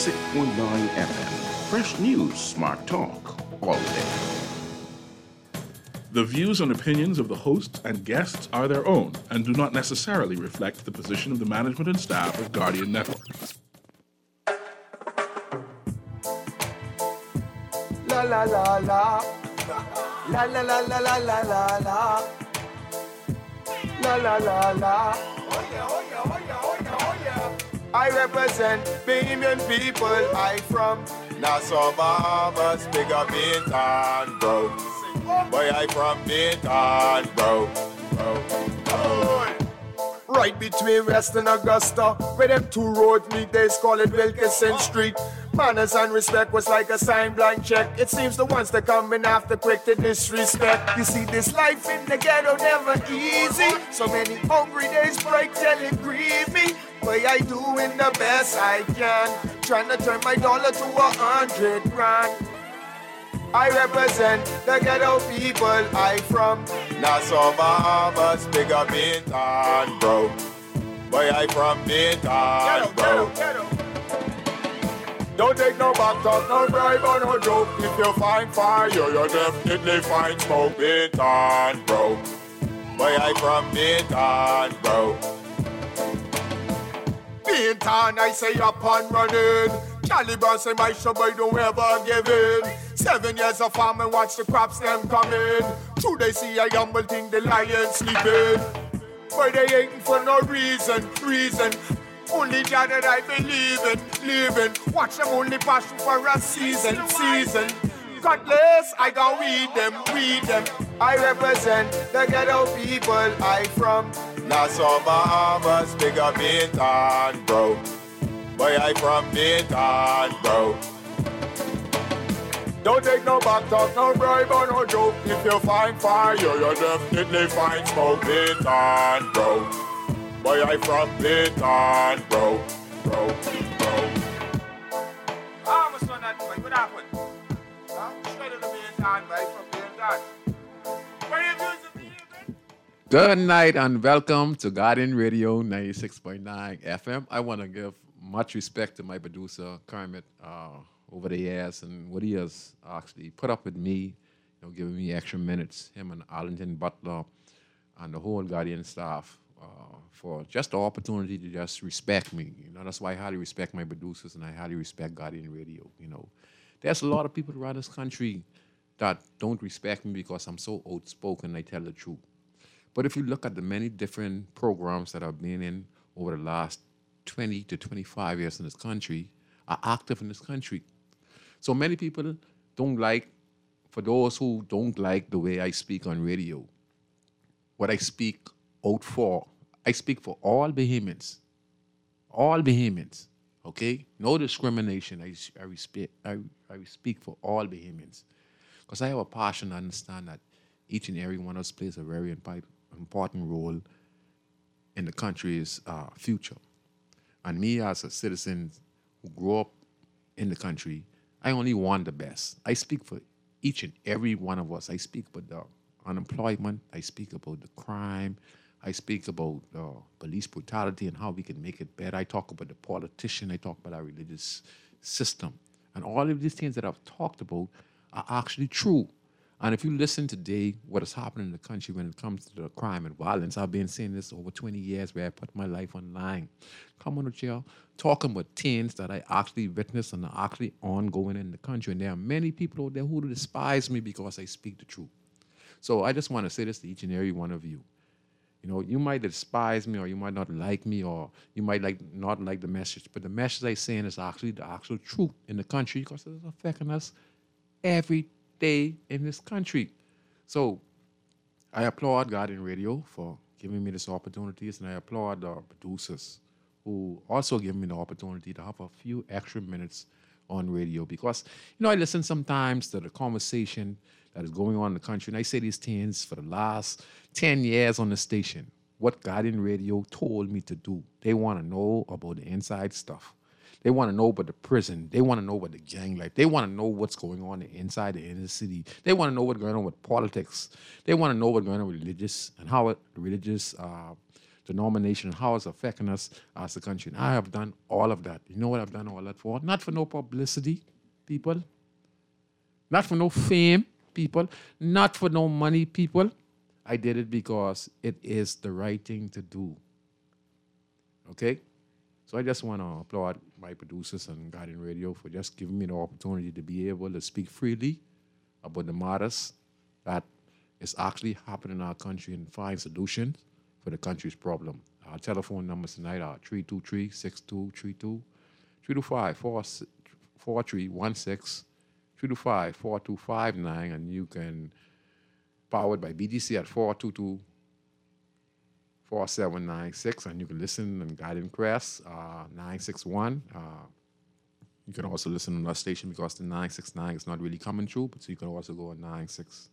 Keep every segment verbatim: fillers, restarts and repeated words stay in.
ninety-six point nine F M. Fresh news, smart talk, all day. The views and opinions of the hosts and guests are their own and do not necessarily reflect the position of the management and staff of Guardian Network. La la la la. La la la la la la la la. La la la la. Oh yeah, oh yeah, oh yeah, oh yeah, oh yeah. I represent Bahamian people. I from Nassau, Bahamas, big up Bintan, bro. Boy, I from Bintan, bro. bro. Oh. Right between West and Augusta, where them two roads meet, they call it Wilkinson Street. Manners and respect was like a sign blank check. It seems the ones that coming after quick to disrespect. You see, this life in the ghetto never easy. So many hungry days break till it grieve me. But I doing the best I can, trying to turn my dollar to a hundred grand. I represent the ghetto people. I from Nassau, Bahamas, big up Bintan, bro. Boy, I from Bintan, bro. Ghetto, ghetto, ghetto. Don't take no back talk, no bribe or no joke. If you find fire, you definitely find smoke. Bintan, bro. Boy, I from Bintan, bro. Bintan, I say up and running. Caliban say my show boy don't ever give in. Seven years of farm and watch the crops them coming. True they see a humble thing, the lion sleeping. But they ain't for no reason, reason. Only God that I believe in, living. Watch them only pass for a season, season. Cutlass, I gon' weed them, weed them. I represent the ghetto people. I from Nassau, Bahamas, big up Bintan, bro. Boy, I from Bintan, bro. Don't take no back talk, no bribe or no joke. If you find fire, you definitely find smoke. Bintan, bro. Boy, I from Bintan, bro. Bro, bro. Ah, my son, that boy, what happened? Huh? Straight to the Bintan, boy, from Bintan. Where you doing? Good night and welcome to Guardian Radio ninety-six point nine F M. I want to give much respect to my producer, Kermit, uh, over the years and what he has actually put up with me, you know, giving me extra minutes, him and Arlington Butler and the whole Guardian staff uh, for just the opportunity to just respect me. You know, that's why I highly respect my producers and I highly respect Guardian Radio, you know. There's a lot of people around this country that don't respect me because I'm so outspoken, I tell the truth. But if you look at the many different programs that I've been in over the last twenty to twenty-five years in this country, are active in this country. So many people don't like, for those who don't like the way I speak on radio, what I speak out for, I speak for all Bahamians, all Bahamians, okay? No discrimination. I, I, respect, I, I speak for all Bahamians because I have a passion to understand that each and every one of us plays a very important role in the country's uh, future. And me as a citizen who grew up in the country, I only want the best. I speak for each and every one of us. I speak about the unemployment. I speak about the crime. I speak about uh, police brutality and how we can make it better. I talk about the politician. I talk about our religious system. And all of these things that I've talked about are actually true. And if you listen today, what is happening in the country when it comes to the crime and violence, I've been saying this over twenty years where I put my life online. Come on, jail, talking about things that I actually witnessed and are actually ongoing in the country. And there are many people out there who despise me because I speak the truth. So I just want to say this to each and every one of you. You know, you might despise me or you might not like me or you might like not like the message, but the message I'm saying is actually the actual truth in the country because it's affecting us every day in this country. So I applaud Guardian Radio for giving me this opportunities, and I applaud the producers who also give me the opportunity to have a few extra minutes on radio because, you know, I listen sometimes to the conversation that is going on in the country, and I say these things for the last ten years on the station, what Guardian Radio told me to do. They want to know about the inside stuff. They want to know about the prison. They want to know about the gang life. They want to know what's going on inside the inner city. They want to know what's going on with politics. They want to know what's going on with religious and how it, religious, uh, denomination and how it's affecting us as a country. And I have done all of that. You know what I've done all that for? Not for no publicity, people. Not for no fame, people. Not for no money, people. I did it because it is the right thing to do. Okay? So I just want to applaud my producers and Guardian Radio for just giving me the opportunity to be able to speak freely about the matters that is actually happening in our country and find solutions for the country's problem. Our telephone numbers tonight are three two three, six two three two, three two five, four three one six, three two five, four two five nine, and you can powered by B G C at four two two, four seven nine six, and you can listen on Guiding Crest, uh, nine six one. Uh, you can also listen on our station because the nine six nine is not really coming through, but so you can also go on nine six.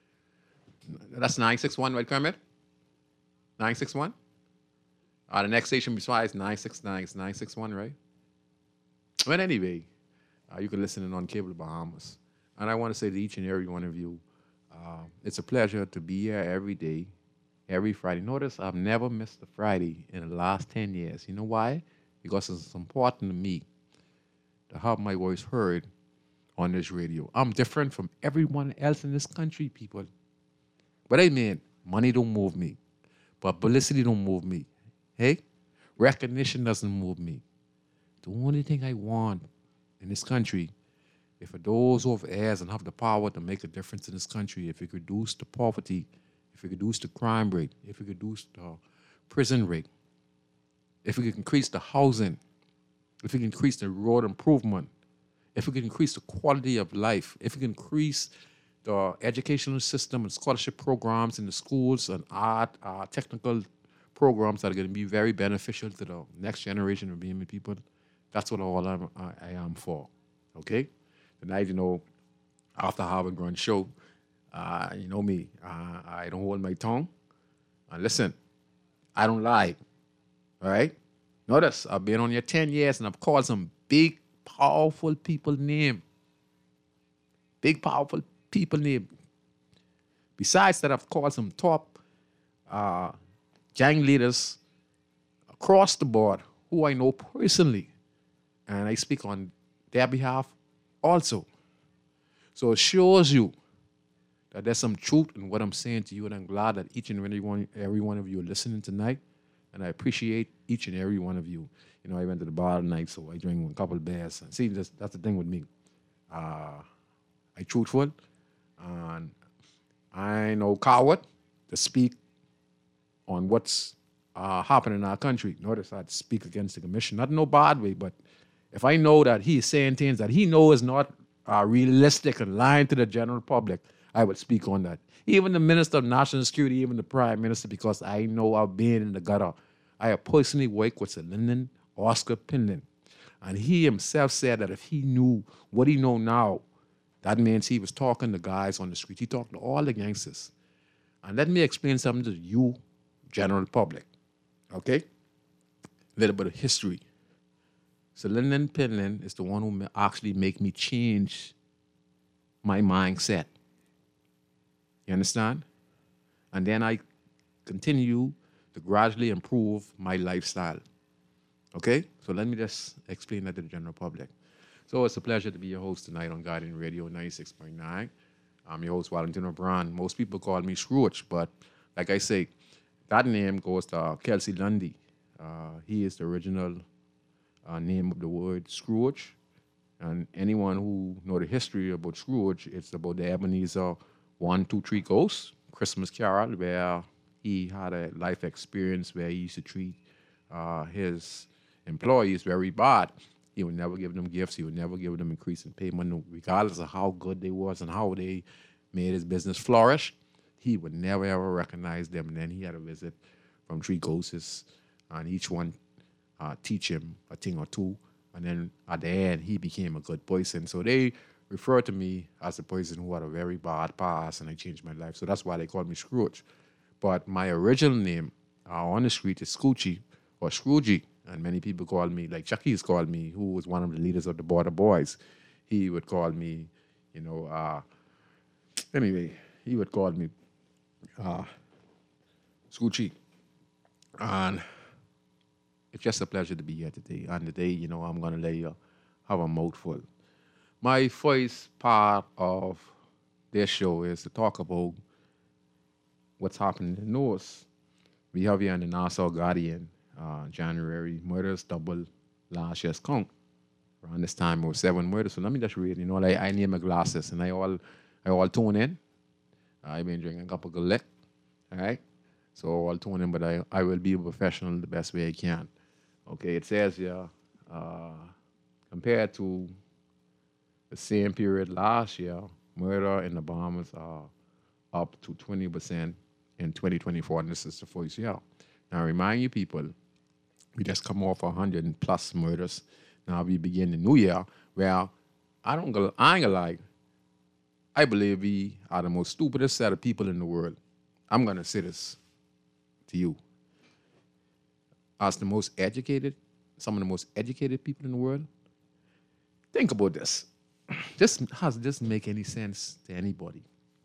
That's nine six one, right, Kermit? nine six one? Uh, the next station besides nine six nine is nine six one, right? But anyway, uh, you can listen in on Cable Bahamas. And I want to say to each and every one of you, uh, it's a pleasure to be here every day, every Friday. Notice I've never missed a Friday in the last ten years. You know why? Because it's important to me to have my voice heard on this radio. I'm different from everyone else in this country, people. But I mean, money don't move me. Publicity don't move me. Hey? Recognition doesn't move me. The only thing I want in this country, if for those who have heirs and have the power to make a difference in this country, if we could reduce the poverty, if we could reduce the crime rate, if we could reduce the prison rate, if we could increase the housing, if we could increase the road improvement, if we could increase the quality of life, if we could increase the educational system and scholarship programs in the schools and art, uh, technical programs that are going to be very beneficial to the next generation of B M E people. That's what all I'm, I, I am for, okay? Tonight, you know, after Harvard Grant show, uh, you know me, uh, I don't hold my tongue. And listen, I don't lie, all right? Notice, I've been on here ten years and I've called some big, powerful people name. Big, powerful people name. Besides that, I've called some top uh, gang leaders across the board who I know personally, and I speak on their behalf also. So it shows you that there's some truth in what I'm saying to you, and I'm glad that each and every one, every one of you are listening tonight, and I appreciate each and every one of you. You know, I went to the bar tonight, so I drank a couple of beers. See, that's, that's the thing with me. Uh, I truthful, and I ain't no coward to speak on what's uh, happening in our country. Notice I'd speak against the commission, not in no bad way, but if I know that he is saying things that he knows is not uh, realistic and lying to the general public, I would speak on that. Even the Minister of National Security, even the Prime Minister, because I know I've been in the gutter. I have personally worked with Sir Lyndon Oscar Pinland, and he himself said that if he knew what he know now, that means he was talking to guys on the street. He talked to all the gangsters. And let me explain something to you, general public, okay? A little bit of history. So Lyndon Pinland is the one who actually make me change my mindset. You understand? And then I continue to gradually improve my lifestyle. Okay? So let me just explain that to the general public. So it's a pleasure to be your host tonight on Guardian Radio ninety-six point nine. I'm your host, Valentino Brown. Most people call me Scrooge, but like I say, that name goes to Kelsey Lundy. Uh, he is the original uh, name of the word Scrooge. And anyone who know the history about Scrooge, it's about the Ebenezer one, two, three Ghost, Christmas Carol, where he had a life experience where he used to treat uh, his employees very bad. He would never give them gifts. He would never give them increase in payment, regardless of how good they was and how they made his business flourish. He would never, ever recognize them. And then he had a visit from three ghosts, and each one uh, teach him a thing or two. And then at the end, he became a good person. So they refer to me as a person who had a very bad past, and I changed my life. So that's why they call me Scrooge. But my original name uh, on the street is Scoochie or Scroogey. And many people call me, like Chucky's called me, who was one of the leaders of the Border Boys. He would call me, you know, uh, anyway, he would call me uh, Scoochie. And it's just a pleasure to be here today. And today, you know, I'm going to let you have a mouthful. My first part of this show is to talk about what's happening in the North. We have here in the Nassau Guardian, uh, January murders double last year's count. Around this time, it was seven murders. So let me just read. You know, like I need my glasses, and I all, I all tune in. I've been drinking a cup of Gillette, all right? So I'll tune in, but I, I will be a professional the best way I can. Okay, it says here, uh, compared to the same period last year, murder in the Bahamas are up to twenty percent in twenty twenty-four, and this is the first year. Now, I remind you people, we just come off one hundred plus murders. Now we begin the new year where I don't go, I ain't gonna lie, I believe we are the most stupidest set of people in the world. I'm gonna say this to you. As the most educated, some of the most educated people in the world, think about this. This has this make any sense to anybody?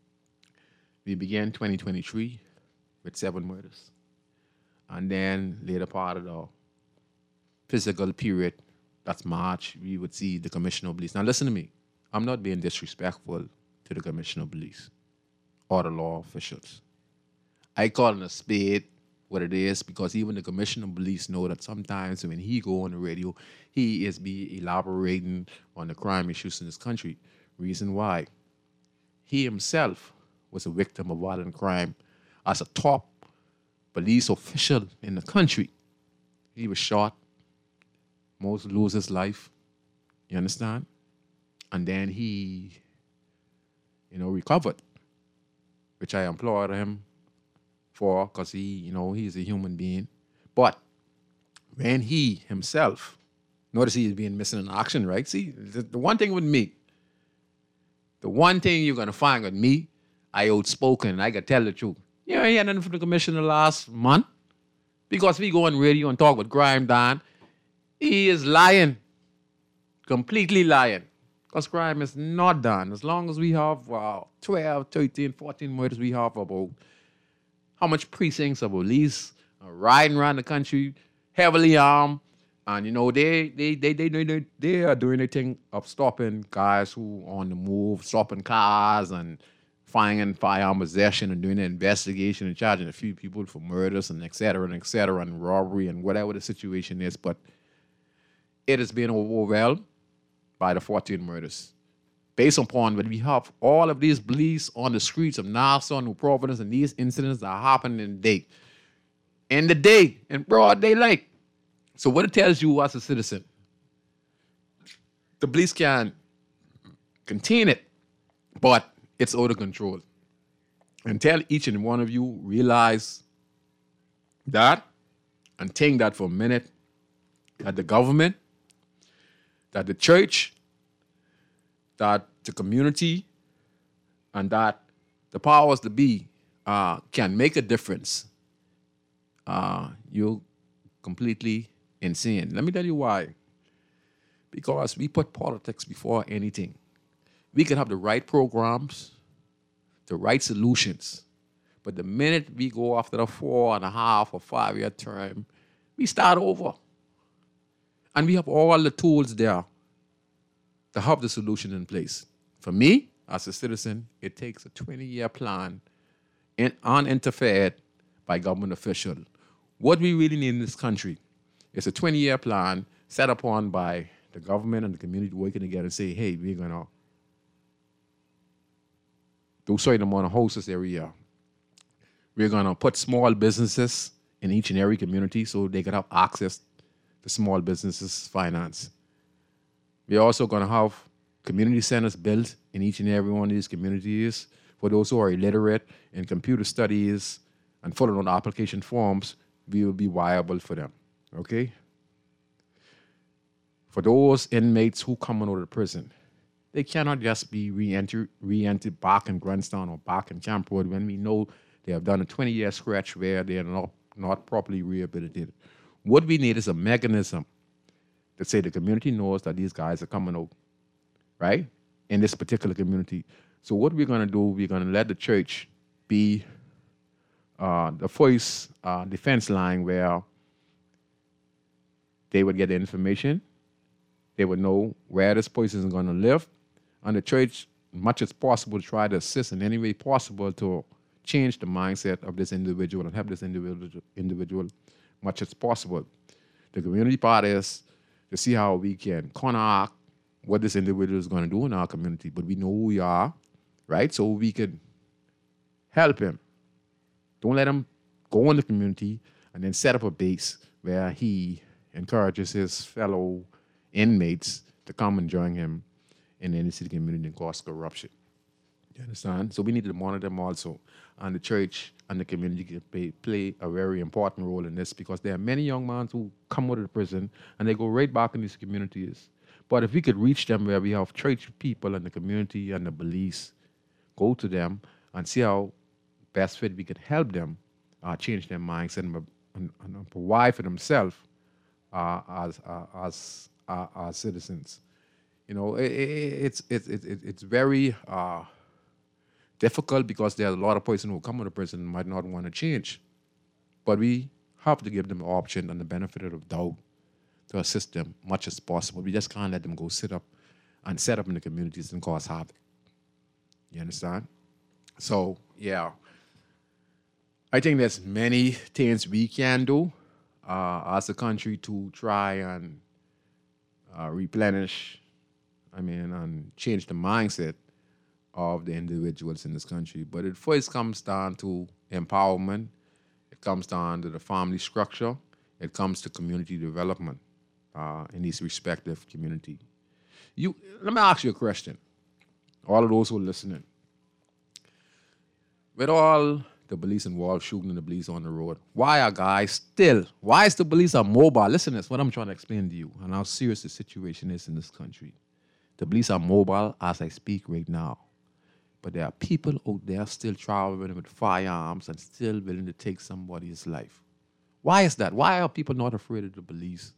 We began twenty twenty-three with seven murders. And then later part of the physical period, that's March, we would see the Commissioner of Police. Now listen to me. I'm not being disrespectful to the Commissioner of Police or the law officials. I call it a spade what it is because even the Commissioner of Police know that sometimes when he go on the radio, he is be elaborating on the crime issues in this country. Reason why? He himself was a victim of violent crime as a top police official in the country. He was shot. Most lose his life. You understand? And then he, you know, recovered, which I applaud him for because he, you know, he's a human being. But when he himself, notice he is being missing in action, right? See, the, the one thing with me, the one thing you're going to find with me, I outspoken, I can tell the truth. You know, he had nothing from the commissioner last month because we go on radio and talk with Grime Don. He is lying, completely lying, because crime is not done. As long as we have wow, twelve, thirteen, fourteen murders, we have about how much precincts of police are riding around the country, heavily armed, and you know, they they they they they, they, they are doing their thing of stopping guys who on the move, stopping cars and finding firearm possession and doing an investigation and charging a few people for murders and et cetera and et cetera and robbery and whatever the situation is. But it has been overwhelmed by the fourteen murders. Based upon when we have all of these police on the streets of Nassau, New Providence, and these incidents are happening in the day. In the day, in broad daylight. So what it tells you as a citizen, the police can contain it, but it's out of control. Until each and one of you realize that and think that for a minute, that the government, that the church, that the community, and that the powers to be uh, can make a difference, uh, you're completely insane. Let me tell you why. Because we put politics before anything. We can have the right programs, the right solutions, but the minute we go after the four and a half or five-year term, we start over. And we have all the tools there to have the solution in place. For me, as a citizen, it takes a twenty-year plan in, uninterfered by government official. What we really need in this country is a twenty-year plan set upon by the government and the community working together and say, hey, we're going to do certain amount of houses every year. We're going to put small businesses in each and every community so they can have access to small businesses finance. We're also going to have community centers built in each and every one of these communities for those who are illiterate in computer studies and filling out application forms. We will be viable for them, okay? For those inmates who come out of the prison, they cannot just be re-entered, re-entered back in Grandstown or back in Camp Road when we know they have done a twenty-year stretch where they are not, not properly rehabilitated. What we need is a mechanism that say the community knows that these guys are coming out, right, in this particular community. So what we're going to do, we're going to let the church be uh, the first uh, defense line where they would get the information, they would know where this person is going to live, and the church, much as possible, try to assist in any way possible to change the mindset of this individual and help this individual, individual much as possible. The community part is to see how we can counteract what this individual is going to do in our community, but we know who we are, right? So we can help him. Don't let him go in the community and then set up a base where he encourages his fellow inmates to come and join him in the inner city community and cause corruption. You understand? So we need to monitor them also. And the church and the community can play, play a very important role in this, because there are many young men who come out of the prison and they go right back in these communities. But if we could reach them where we have church people and the community and the police, go to them and see how best fit we could help them uh, change their mindset and, and, and provide for themselves uh, as uh, as uh, as citizens. You know, it, it, it's it, it, it, it's very uh, difficult, because there are a lot of persons who come out of prison might not want to change, but we have to give them the option and the benefit of the doubt to assist them much as possible. We just can't let them go sit up and set up in the communities and cause havoc. You understand? So, yeah. I think there's many things we can do uh, as a country to try and uh, replenish, I mean, and change the mindset of the individuals in this country. But it first comes down to empowerment. It comes down to the family structure. It comes to community development uh, in these respective community. You, let me ask you a question. All of those who are listening. With all the police involved shooting the police on the road, why are guys still, why is the police are mobile? Listen, that's what I'm trying to explain to you and how serious the situation is in this country. The police are mobile as I speak right now. But there are people out there still traveling with firearms and still willing to take somebody's life. Why is that? Why are people not afraid of the police?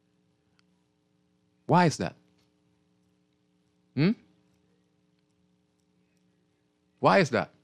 Why is that? Hmm? Why is that?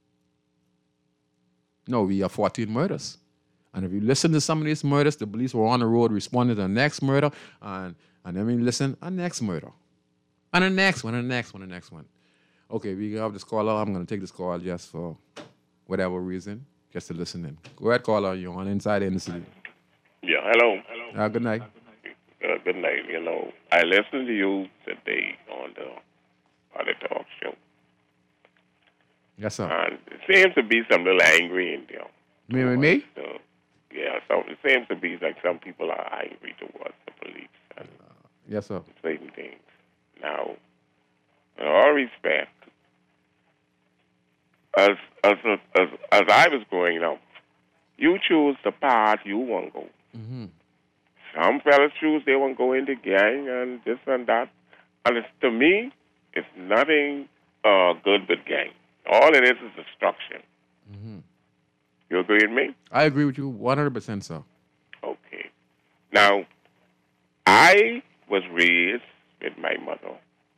No, we have fourteen murders. And if you listen to some of these murders, the police were on the road responding to the next murder, and, and then we listen, a next murder. And the next one, and the next one, and the next one. Okay, we have this caller. I'm going to take this call just for whatever reason, just to listen in. Go ahead, caller. You're on Inside in the City. Yeah, hello. Hello. Uh, good night. Uh, good night. You know, I listened to you today on the, on the talk show. Yes, sir. And it seems to be some little angry in there. Me with me? So, yeah, so it seems to be like some people are angry towards the police and uh, yes, sir. certain things. Now, in all respect, as as as as I was growing up, you choose the path you want to go. Mm-hmm. Some fellas choose they want to go in the gang and this and that. And it's, to me, it's nothing uh, good with gang. All it is is destruction. Mm-hmm. You agree with me? I agree with you one hundred percent, sir. Okay. Now, I was raised with my mother.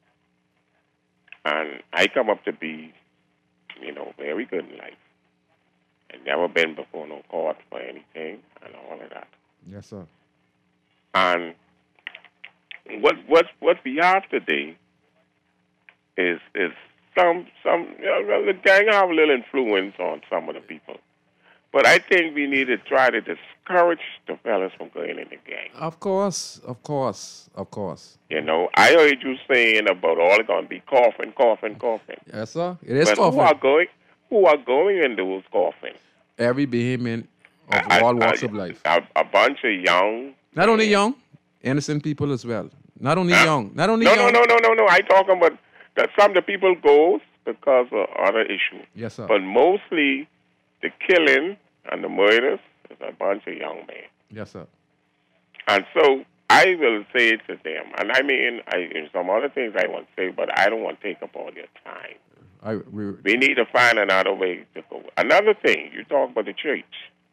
And I come up to be, you know, very good in life. And never been before no court for anything and all of that. Yes, sir. And what what what we have today is is some some you know, well, the gang have a little influence on some of the people. But I think we need to try to discourage the fellas from going in the gang. Of course, of course, of course. You know, I heard you saying about all going to be coughing, coughing, coughing. Yes, sir. It is but coughing. who are going? Who are going in those coughing? Every behemoth of I, all I, walks I, of life. A, a bunch of young. Not only young, innocent people as well. Not only Uh, young. Not only no, young. no, no, no, no, no. I talking about that some of the people goes because of other issues. Yes, sir. But mostly the killing and the murders is a bunch of young men. Yes, sir. And so I will say to them, and I mean, I, there's some other things I want to say, but I don't want to take up all your time. I, we, We need to find another way to go. Another thing, you talk about the church.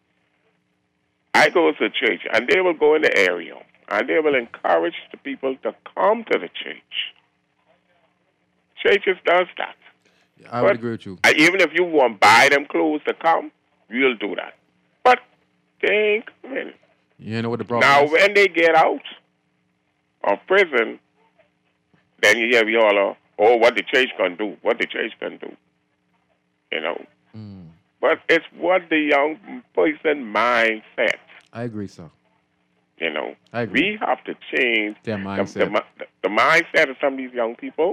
I go to church, and they will go in the area, and they will encourage the people to come to the church. Churches does that. I would But agree with you. I, even if you want to buy them clothes to come, we'll do that. But they ain't coming. You know what the problem Now, is? when they get out of prison, then you hear we all, uh, oh, what the church can do, what the church can do, you know. Mm. But it's what the young person mindset, I agree, sir. you know. I agree. We have to change Their the, mindset. the, the mindset of some of these young people.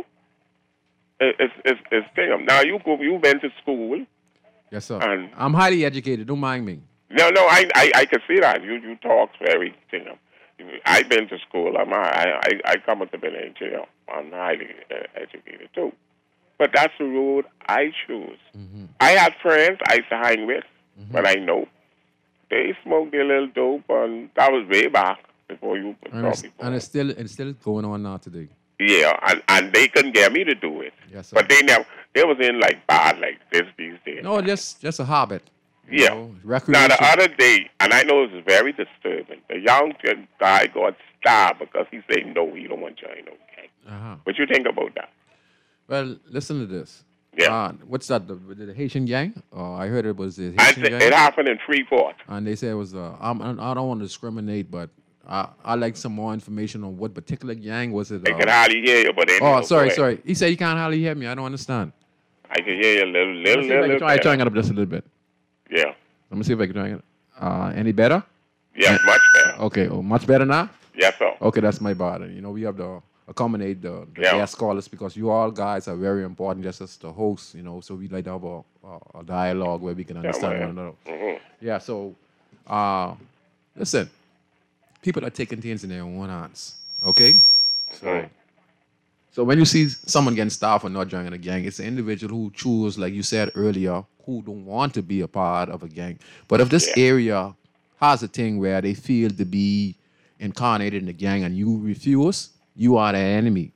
It- It's, it's, it's thing. Now, you go, you went to school. Yes, sir. And- I'm highly educated. Don't mind me. No, no, I, I, I can see that. You, you talk very, you know. I've been to school. I'm, I, I, I come up to be an engineer. I'm highly uh, educated too. But that's the road I choose. Mm-hmm. I had friends I used to hang with, mm-hmm. but I know they smoked their little dope, and that was way back before you And saw it's, people. and it's still it's still going on now today. Yeah, and, and they couldn't get me to do it. Yes, sir. But they never, they was in like bad like this these days. No, just just a habit. you Yeah. know, Now, recreation. the other day, and I know this is very disturbing, the young guy got stabbed because he said no, he don't want to join no gang. uh-huh. What you think about that? Well, listen to this. Yeah. Uh, what's that? The, the Haitian gang? Uh, I heard it was the I Haitian said, gang. it happened in Freeport. And they said it was. Uh, I'm, I don't want to discriminate, but I I like some more information on what particular gang was it. They Uh, can hardly hear you, but they oh, know, sorry, go ahead. sorry. He said you can't hardly hear me. I don't understand. I can hear you a little, Let little, me see if I little, can try, little try and get up just a little bit. Yeah. Let me see if I can try and get uh, any better? Yes, much better. Okay, oh, much better now? Yes, sir. Okay, that's my bad. You know, we have to accommodate the, the Yeah. guest callers because you all guys are very important just as the hosts, you know, so we like to have a, a, a dialogue where we can understand man. one another. Mhm. Yeah, so, uh, listen, people are taking things in their own hands, okay? So, Mm. so when you see someone getting stabbed for not joining a gang, it's an individual who choose, like you said earlier, who don't want to be a part of a gang. But if this Yeah. area has a thing where they feel to be incarnated in the gang and you refuse, you are the enemy.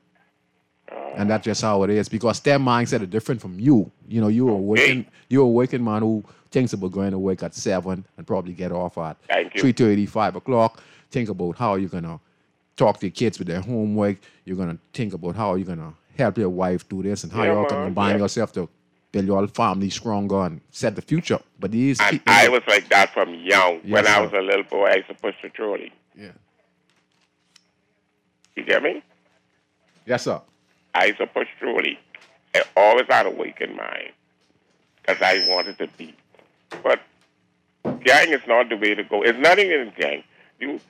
And that's just how it is because their mindset is different from you. You know, you're a working, you're a working man who thinks about going to work at seven and probably get off at Thank you. three thirty, five o'clock. Think about how you're gonna talk to your kids with their homework. You're gonna think about how you're gonna help your wife do this and how Yeah, you're gonna man, combine yeah. yourself to build your family stronger and set the future. But these And people, I was like that from young. Yes, when I sir. was a little boy, I used to push the trolley. yeah, You get me? yes sir. I used to push trolley. I always had a waking mind because I wanted to be. But gang is not the way to go. It's nothing in gang. You,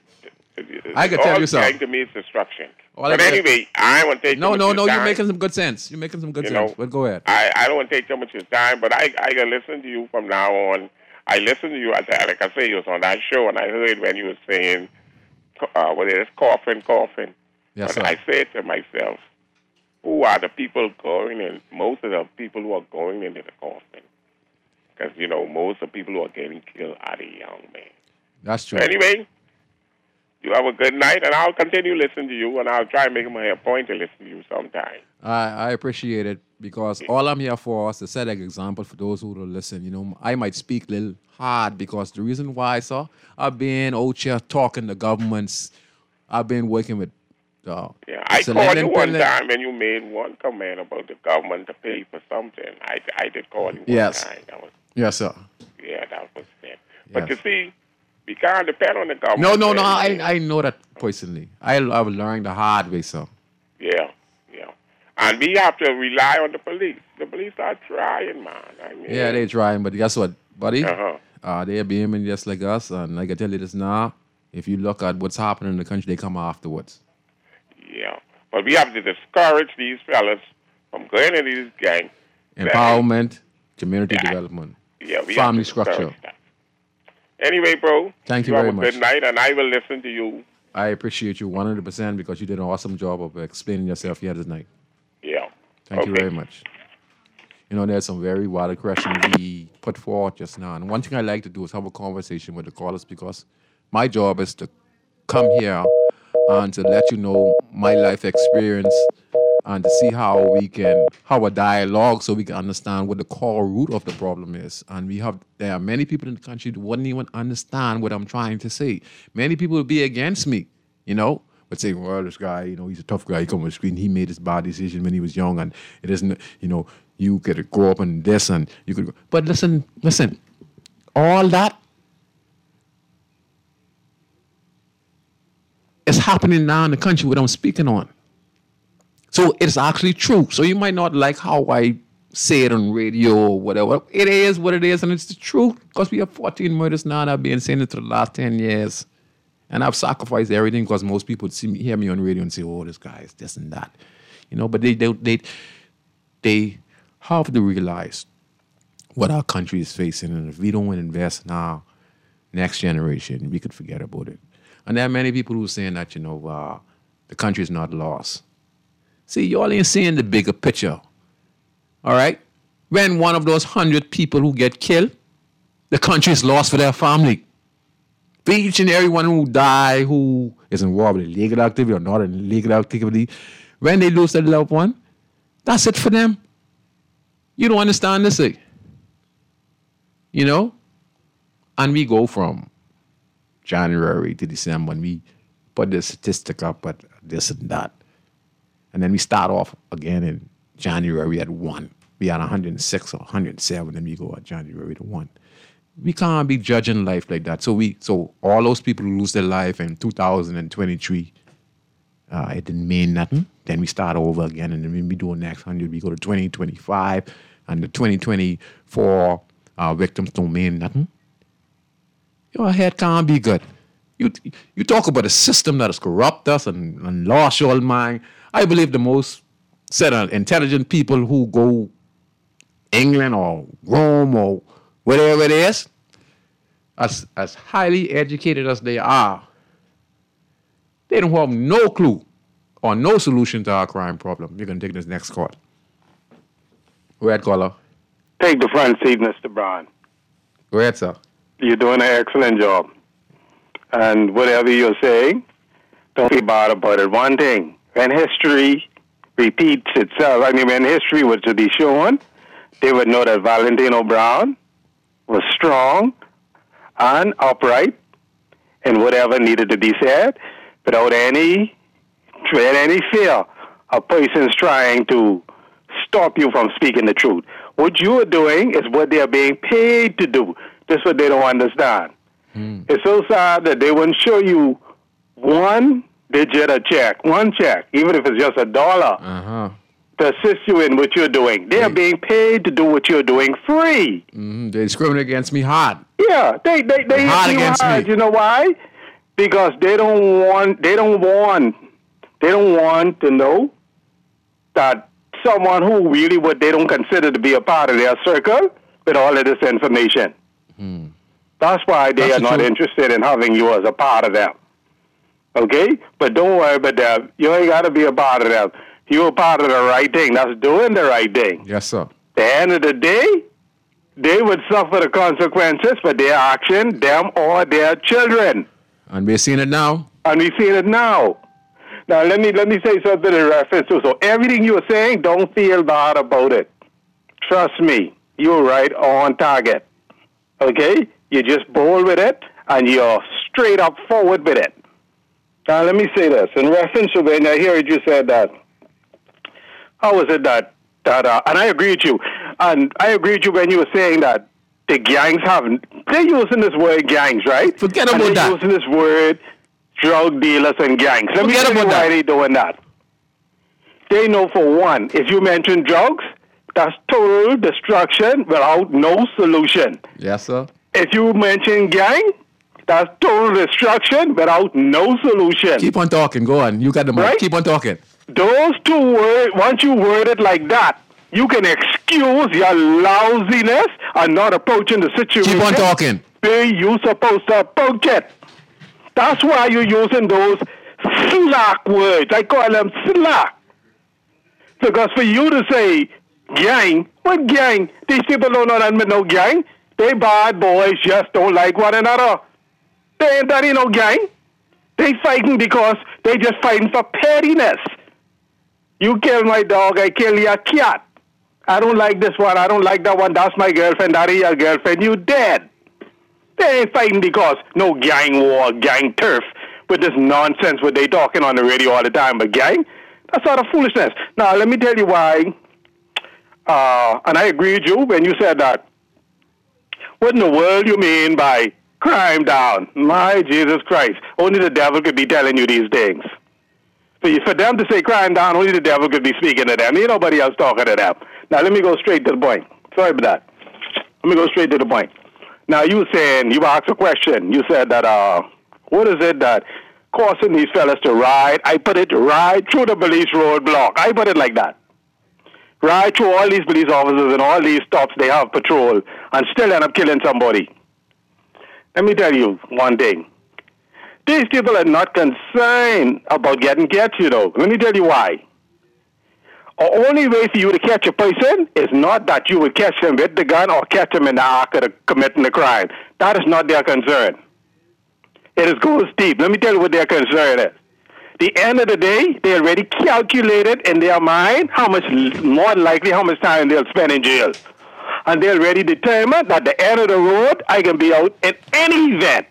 I can all tell you something. gang to me is destruction. All I but can- anyway, I want to take No, too no, much no. of your You're time. making some good sense. You're making some good You sense. know, But go ahead. I, I don't want to take too much of your time, but I I can listen to you from now on. I listened to you, I, like I say, you was on that show, and I heard when you were saying, uh, what it is, coughing, coughing. Yes, but sir. I said to myself, who are the people going in, most of the people who are going into the coffin? Because, you know, most of the people who are getting killed are the young men. That's true. So anyway, you have a good night, and I'll continue listening to you, and I'll try and make my a point to listen to you sometime. I, I appreciate it because all I'm here for is to set an example for those who don't listen. You know, I might speak a little hard because the reason why, sir, I've been out here talking to governments. I've been working with uh, Yeah, I Select called you one Independent- time, and you made one comment about the government to pay for something. I, I did call you one Yes. time. That was, Yes, sir. yeah, that was it. But Yes. you see, we can't depend on the government. No, no, no. I, anyway. I know that personally. I, I've learned the hard way, sir. Yeah, yeah. And we have to rely on the police. The police are trying, man. I mean, Yeah, they're trying, but guess what, buddy? Uh-huh. Uh, they're behaving just like us. And I can tell you this now. If you look at what's happening in the country, they come afterwards. Yeah. But we have to discourage these fellas from going into these gangs. Empowerment, community Yeah. development, Yeah, we family have to discourage structure. that. Anyway, bro. Thank you have very a much. good night, and I will listen to you. I appreciate you one hundred percent because you did an awesome job of explaining yourself here tonight. Yeah. Thank you Okay. very much. You know, there's some very valid questions we put forward just now. And one thing I like to do is have a conversation with the callers because my job is to come here and to let you know my life experience and to see how we can have a dialogue so we can understand what the core root of the problem is. And we have there are many people in the country who wouldn't even understand what I'm trying to say. Many people will be against me, you know, but say, well, this guy, you know, he's a tough guy. He come on the screen. He made this bad decision when he was young, and it isn't, you know, you could grow up in this and you could. But listen, listen. all that is happening now in the country what I'm speaking on. So it's actually true. So you might not like how I say it on radio or whatever. It is what it is, and it's the truth. Because we have fourteen murders now, and I've been saying it for the last ten years. And I've sacrificed everything because most people see me, hear me on radio and say, oh, this guy is this and that. You know, but they, they, they, they have to realize what our country is facing. And if we don't invest in our next generation, we could forget about it. And there are many people who are saying that, you know, uh, the country is not lost. See, y'all ain't seeing the bigger picture. All right? When one of those hundred people who get killed, the country is lost for their family. For each and every one who die, who is involved in illegal activity or not in illegal activity, when they lose their loved one, that's it for them. You don't understand this, eh? You know? And we go from January to December, and we put the statistic up at this and that. And then we start off again in January at one. We had one hundred six or one hundred seven, and we go at January to one. We can't be judging life like that. So we, so all those people who lose their life in two thousand twenty-three, uh, it didn't mean nothing. Then we start over again, and then when we do next hundred, we go to twenty twenty-five, and the twenty twenty-four uh, victims don't mean nothing. Your head can't be good. You you talk about a system that has corrupted us and, and lost your mind. I believe the most set of intelligent people who go England or Rome or whatever it is, as as highly educated as they are, they don't have no clue or no solution to our crime problem. You're going to take this next call. Go ahead, caller. Take the front seat, Mister Brown. Go ahead, sir. You're doing an excellent job. And whatever you're saying, don't be bad about it. One thing, when history repeats itself, I mean, when history was to be shown, they would know that Valentino Brown was strong and upright in whatever needed to be said without any, without any fear of persons trying to stop you from speaking the truth. What you are doing is what they are being paid to do. That's what they don't understand. Mm. It's so sad that they won't show you one digit a check, one check, even if it's just a dollar, uh-huh. to assist you in what you're doing. They are being paid to do what you're doing free. Mm-hmm. They discriminate against me hard. Yeah, they they they hard hit you against hard. me. You know why? Because they don't want they don't want they don't want to know that someone who really what they don't consider to be a part of their circle with all of this information. Hmm. That's why they That's are not truth. interested in having you as a part of them. Okay? But don't worry about that. You ain't got to be a part of them. You're a part of the right thing. That's doing the right thing. Yes, sir. At the end of the day, they would suffer the consequences for their action, them or their children. And we're seeing it now. And we're seeing it now. Now, let me let me say something in reference to. So everything you're saying, don't feel bad about it. Trust me. You're right on target. Okay? You're just bold with it, and you're straight up forward with it. Now, let me say this. In reference to when I heard you said that, how was it that, that uh, and I agree with you, and I agree with you when you were saying that the gangs haven't, they're using this word gangs, right? Forget and about they're that. using this word drug dealers and gangs. Let Forget me tell you about why that. they're doing that. They know, for one, if you mention drugs, that's total destruction without no solution. Yes, sir. If you mention gang, that's total destruction without no solution. Keep on talking. Go on. You got the mic. Right? Keep on talking. Those two words, once you word it like that, you can excuse your lousiness and not approaching the situation. Keep on talking. Where you supposed to approach it. That's why you're using those slack words. I call them slack. Because for you to say gang, what gang? These people don't know that no gang. They bad boys just don't like one another. They ain't that ain't no gang. They fighting because they just fighting for pettiness. You kill my dog, I kill your cat. I don't like this one, I don't like that one, that's my girlfriend, that is your girlfriend, you dead. They ain't fighting because no gang war, gang turf, with this nonsense what they talking on the radio all the time. But gang, that's out of foolishness. Now, let me tell you why, uh, and I agree with you when you said that What in the world you mean by crime down? My Jesus Christ. Only the devil could be telling you these things. For, you, for them to say crime down, only the devil could be speaking to them. Ain't nobody else talking to them. Now, let me go straight to the point. Sorry about that. Let me go straight to the point. Now, you were saying, you asked a question. You said that, uh, what is it that causing these fellas to ride? I put it right through the police roadblock. I put it like that. Right through all these police officers and all these stops they have patrol and still end up killing somebody. Let me tell you one thing. These people are not concerned about getting catch, you know. Let me tell you why. The only way for you to catch a person is not that you would catch them with the gun or catch them in the act of committing the crime. That is not their concern. It is goes deep. Let me tell you what their concern is. The end of the day, they already calculated in their mind how much, more than likely, how much time they'll spend in jail. And they're already determined that at the end of the road, I can be out in any event.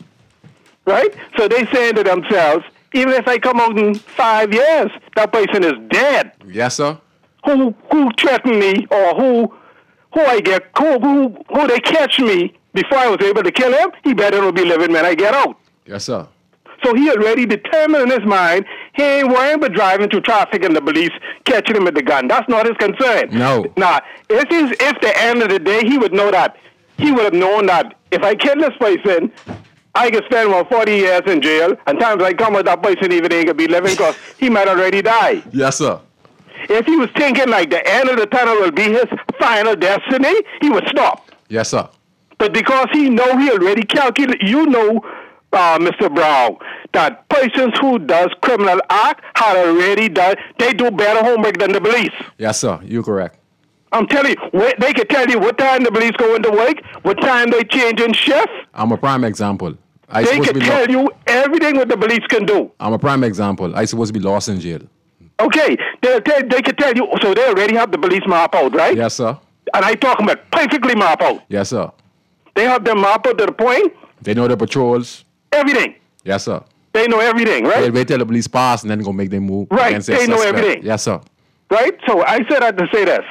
Right? So they saying to themselves, even if I come out in five years, that person is dead. Yes, sir. Who who threatened me or who who I get who who, who they catch me before I was able to kill him, he better not be living when I get out. Yes, sir. So he already determined in his mind, he ain't worrying about driving through traffic and the police catching him with the gun. That's not his concern. No. Now, if he's, if the end of the day he would know that, he would have known that if I kill this person, I can spend about forty years in jail, and times I come with that person even ain't gonna be living because he might already die. Yes, sir. If he was thinking like the end of the tunnel will be his final destiny, he would stop. Yes, sir. But because he know he already calculated, you know, uh, Mister Brown, that persons who does criminal act had already done, they do better homework than the police. Yes, sir. You're correct. I'm telling you, they can tell you what time the police go into work, what time they change in shift. I'm a prime example. I They supposed to can be tell lo- you everything what the police can do. I'm a prime example. I supposed to be lost in jail. Okay, they they, they can tell you, so they already have the police map out, right? Yes, sir. And I talking about perfectly map out. Yes, sir. They have them map out to the point, They know the patrols. everything. Yes, sir. They know everything, right? They, they tell the police pass and then go make them move. Right, against their they know suspect. everything. Yes, sir. Right? So I said that to say this.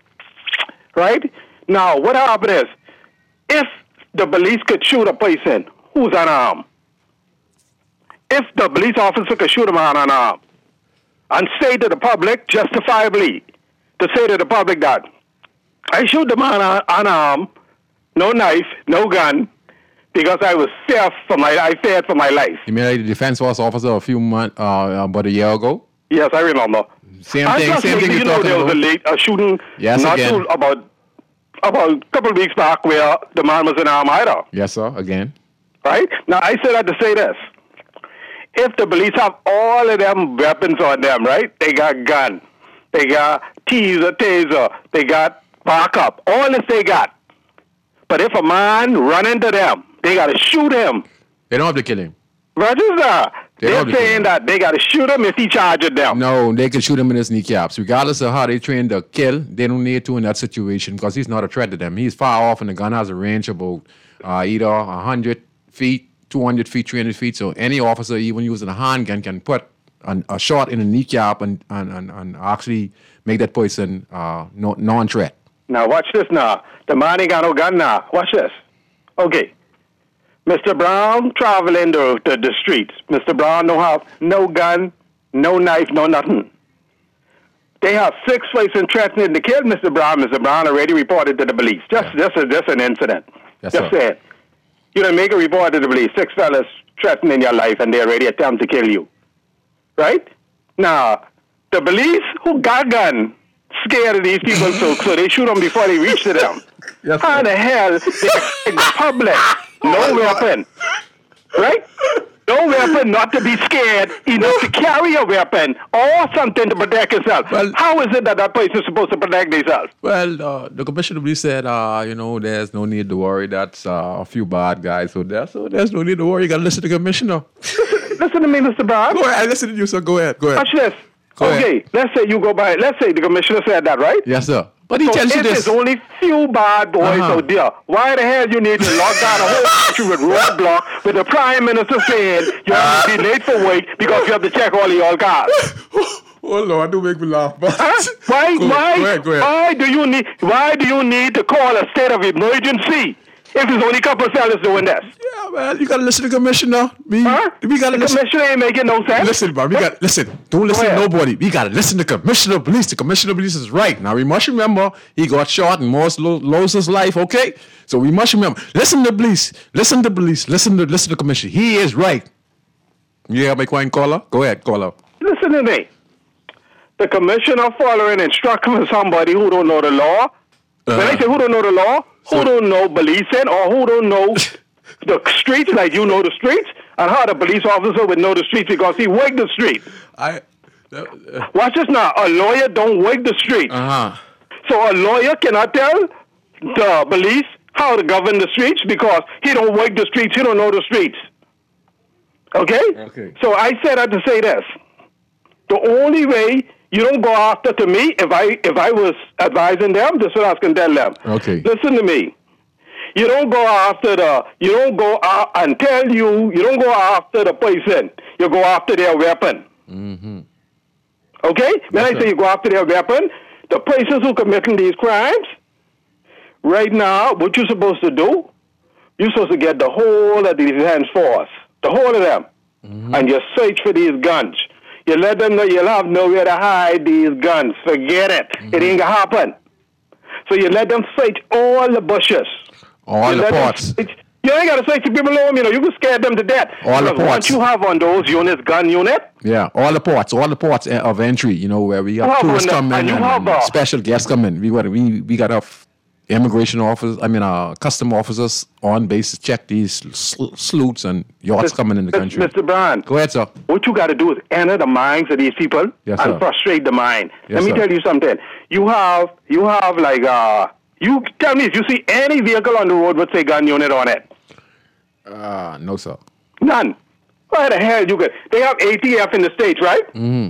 Right? Now, what happened is, if the police could shoot a person who's unarmed, if the police officer could shoot a man unarmed, and say to the public, justifiably, to say to the public that, I shoot the man un- unarmed, no knife, no gun, because I was feared for my, I feared for my life. You mean like the defense force officer a few months, uh, about a year ago? Yes, I remember. Same And thing, just same lately, thing you you're know, talking there was a, about. late, a shooting Yes, not again. too, about about a couple of weeks back where the man was in Armada, Yes, sir. Again. right? Now, I said that to say this. If the police have all of them weapons on them, right? They got gun, they got teaser, taser, they got backup, all this they got. But if a man run into them, they got to shoot him. They don't have to kill him. Register. They They're don't have to saying kill him. that they got to shoot him if he charges them. No, they can shoot him in his kneecaps. Regardless of how they train to kill, they don't need to in that situation because he's not a threat to them. He's far off and the gun has a range of about uh, either one hundred feet, two hundred feet, three hundred feet. So any officer, even using a handgun, can put an, a shot in a kneecap and, and, and, and actually make that person uh, no, non-threat. Now, watch this now. The man ain't got no gun now. Watch this. Okay. Mister Brown traveling the, the, the streets. Mister Brown don't have no gun, no knife, no nothing. They have six persons threatening to kill Mister Brown. Mister Brown already reported to the police. Just, Yeah. just, a, just an incident. Yes, just sir. said. You done make a report to the police. Six fellas threatening your life and they already attempt to kill you. Right? Now, the police who got gun scared of these people, so, so they shoot them before they reach to them. Yes, How sir. the hell they in public, no weapon, right? No weapon, not to be scared, enough to carry a weapon or something to protect yourself. Well- How is it that that person is supposed to protect themselves? Well, uh, the commissioner police said, uh, you know, there's no need to worry. That's uh, a few bad guys. So there's, so there's no need to worry. You got to listen to the commissioner. Listen to me, Mister Brown. Go ahead. I listen to you, sir. Go ahead. Go ahead. Watch this. Go okay, ahead. let's say you go by, let's say the commissioner said that, right? Yes, sir. But he So tells you if this. there's only few bad boys Uh-huh. out there, why the hell you need to lock down a whole country with roadblock with the prime minister saying you have to be late for work because you have to check all of your cars? Oh Lord, don't make me laugh. But Huh? Why? Go, why? Go ahead. Go ahead. Why do you need? Why do you need to call a state of emergency If there's only a couple of fellas doing this. Yeah, man, you gotta listen to the commissioner. We, Huh? we gotta the listen. commissioner ain't making no sense. Listen, bro. We got listen. Don't listen to ahead. nobody. We gotta listen to Commissioner of Police. The Commissioner of Police is right. Now we must remember he got shot and most lo- lost his life. Okay, so we must remember. Listen to police. Listen to police. Listen to listen to Commissioner. He is right. Yeah, my quine caller. Go ahead, caller. Listen to me. The commissioner following instructions from somebody who don't know the law. When I say who don't know the law, who So- don't know policing or who don't know the streets like you know the streets, and how the police officer would know the streets because he worked the street. I. Uh Watch this now. A lawyer don't work the streets. huh. So a lawyer cannot tell the police how to govern the streets because he don't work the streets, he don't know the streets. Okay? Okay. So I said that to say this. The only way you don't go after to me, if I if I was advising them, this is what I was going to tell them. Okay. Listen to me. You don't go after the, you don't go out and tell you, you don't go after the person. You go after their weapon. Mm-hmm. Okay? When Yes, I sir. say you go after their weapon, the persons who committing these crimes, right now, what you're supposed to do, you're supposed to get the whole of the defense force, the whole of them, Mm-hmm. and you search for these guns. You let them know you'll have nowhere to hide these guns. Forget it. Mm-hmm. It ain't gonna happen. So you let them search all the bushes. All You the let them parts. search- You ain't got to search the people home, you know. You can scare them to death. All the Because parts. once you have on those units, gun unit, Yeah, all the ports, all the ports uh, of entry. You know where we have You have tourists one, come and in you and, have, and uh, special guests come in. We got we we got our f- immigration officers. I mean, uh, custom officers on base to check these sl- sleuths and yachts coming in the country. Mister Brown, Go ahead, sir. what you got to do is enter the minds of these people Yes, and sir. frustrate the mind. Yes, Let me sir. tell you something. You have, you have like, uh, you tell me if you see any vehicle on the road with say gun unit on it. Uh, no, sir. None. Why the hell you get? They have A T F in the States, right? Mm-hmm.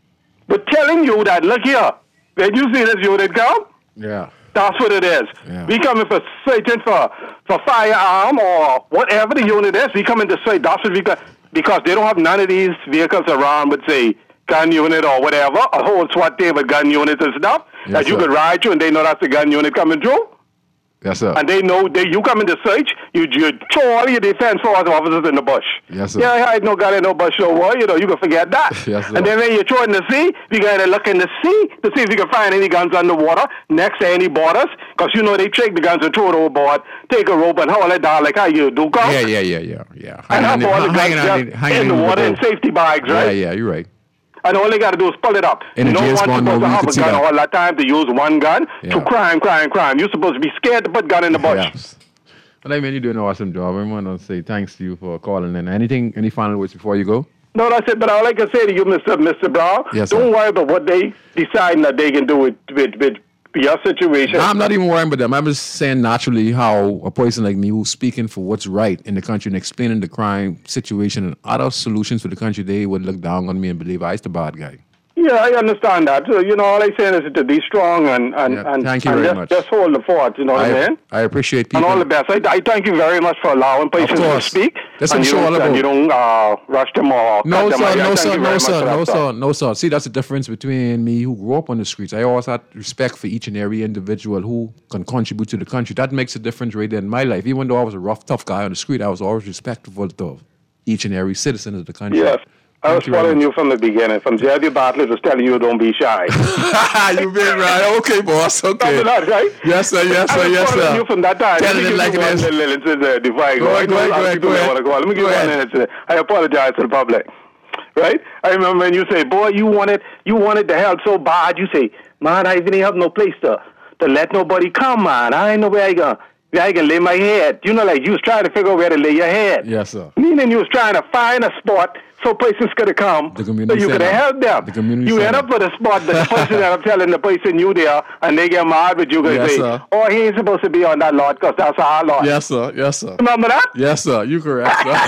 But telling you that, look here, when you see this unit come, Yeah. that's what it is. Yeah. We coming for searching for, for firearm or whatever the unit is. We coming to say that's what we got because they don't have none of these vehicles around with say gun unit or whatever, a whole SWAT team with gun units and stuff Yes, that you sir. could ride to and they know that's the gun unit coming through. Yes, sir. And they know they you come in the search, you you throw all your defense force officers in the bush. Yes, sir. Yeah, I had no gun in no bush no more, you know, you can forget that. Yes, sir. And then when you throw in the sea, you gotta look in the sea to see if you can find any guns underwater next to any borders. Because you know they take the guns and throw it overboard, take a rope and haul it down like how you do come. Yeah, yeah, yeah, yeah, yeah. And have all the guns hanging on just hanging in the water in boat. safety bags, Yeah, right? yeah, you're right. And all they got to do is pull it up. In the no James one's Bond supposed movie, to you have could a see gun that. all that time to use one gun Yeah. to crime, crime, crime. You're supposed to be scared to put gun in the bush. Yes. Well, I mean, you're doing an awesome job. I want to say thanks to you for calling in. Anything, any final words before you go? No, that's it. But all I can say to you, Mister Mister Brown, Yes, don't sir. worry about what they decide that they can do with, with, with your situation. No, I'm not even worrying about them. I'm just saying naturally how a person like me who's speaking for what's right in the country and explaining the crime situation and other solutions for the country, they would look down on me and believe I was the bad guy. Yeah, I understand that. So, you know, all I'm saying is to be strong and, and, Yeah, and, thank you and very just, much. just hold the fort, you know what I I, mean? I appreciate And people. all the best. I, I thank you very much for allowing patients to course. speak. That's and what you it's all don't, about. and you don't uh, rush them or No, cut them. sir, I no, thank sir, you very no, much sir, for that, no, sir, no, sir. See, that's the difference between me who grew up on the streets. I always had respect for each and every individual who can contribute to the country. That makes a difference right there in my life. Even though I was a rough, tough guy on the street, I was always respectful of each and every citizen of the country. Yes. I was Thank you very following much. you from the beginning. From J W Bartlett was telling you don't be shy. You've been right. Okay, boss. Okay. Remember that, right? Yes, sir. Yes, I sir. was Yes, following sir. you from that time. Telling Let me it give like you it one is. little instance, uh, before I go. Go I ahead, know go ahead, a lot go of ahead, people go may ahead. want to go. Let me give Go you ahead. one instance. I apologize to the public. Right? I remember when you say, boy, you wanted you wanted the help so bad. You say, man, I even have no place to, to let nobody come, man. I ain't know where I can, where I can lay my head. You know, like you was trying to figure out where to lay your head. Yes, sir. Meaning you was trying to find a spot so persons could come The so community you could center. help them. The community you end center. up with a spot that the person that I'm telling the person you there and they get mad with you because Yes, say, sir. oh, he ain't supposed to be on that lot because that's our lot. Yes, sir. Yes, sir. Remember that? Yes, sir. You correct, sir.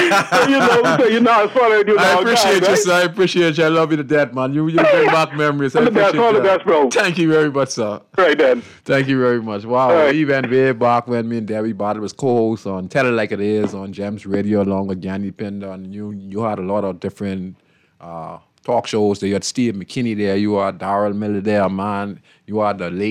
So you know, so you know I was following you I now, appreciate guys, you, right? sir. I appreciate you. I love you to death, man. You you bring back memories. I All the best, appreciate all the that. best, bro. Thank you very much, sir. Right then. Thank you very much. Wow. All right. We went way back when me and Debbie Bartlett was co-hosts on Tell It Like It Is on Gems Radio along with Yanni Pinder. And you you had a lot of different uh, talk shows there. You had Steve McKinney there. You had Darrell Miller there, man. You had the late,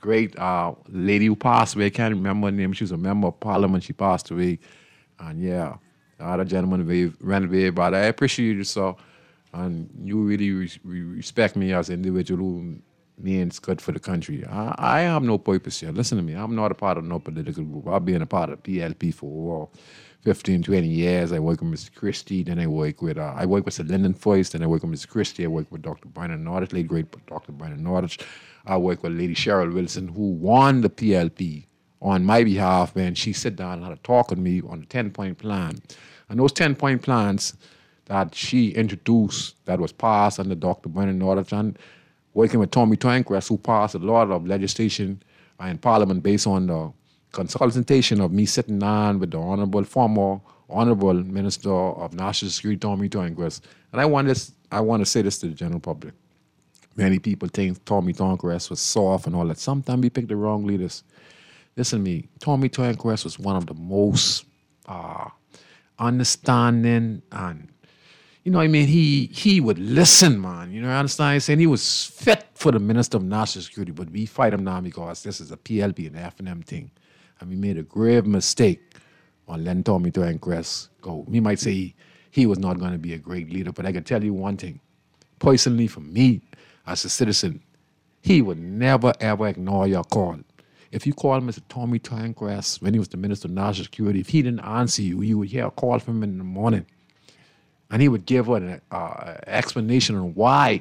great uh, lady who passed away. I can't remember her name. She was a member of parliament. She passed away. And yeah, the other gentleman ran away. But I appreciate you, sir. And you really re- re- respect me as an individual who means good for the country. I, I have no purpose here. Listen to me. I'm not a part of no political group. I've been a part of P L P for over fifteen, twenty years. I work with Mister Christie. Then I work with, uh, I work with Sir Lyndon Foyce. Then I work with Mister Christie. I work with Doctor Brandon Nordich, late great Doctor Brandon Nordich. I work with Lady Cheryl Wilson, who won the P L P on my behalf, man. She sat down and had a talk with me on a ten-point plan. And those ten-point plans that she introduced, that was passed under Doctor Brandon Nordich, and working with Tommy Twancrest, who passed a lot of legislation in Parliament based on the consultation of me sitting down with the Honorable, former Honorable Minister of National Security, Tommy Twancrest. And I want this, I want to say this to the general public. Many people think Tommy Twancrest was soft and all that. Sometimes we pick the wrong leaders. Listen to me. Tommy Twancrest was one of the most uh, understanding and, you know what I mean, he he would listen, man. You know what I understand? I'm saying he was fit for the Minister of National Security, but we fight him now because this is a P L P and F and M thing. And we made a grave mistake on letting Tommy Twancrest go. We might say he, he was not going to be a great leader, but I can tell you one thing. Personally, for me, as a citizen, he would never, ever ignore your call. If you call Mister Tommy Twancrest when he was the Minister of National Security, if he didn't answer you, you would hear a call from him in the morning. And he would give an uh, explanation on why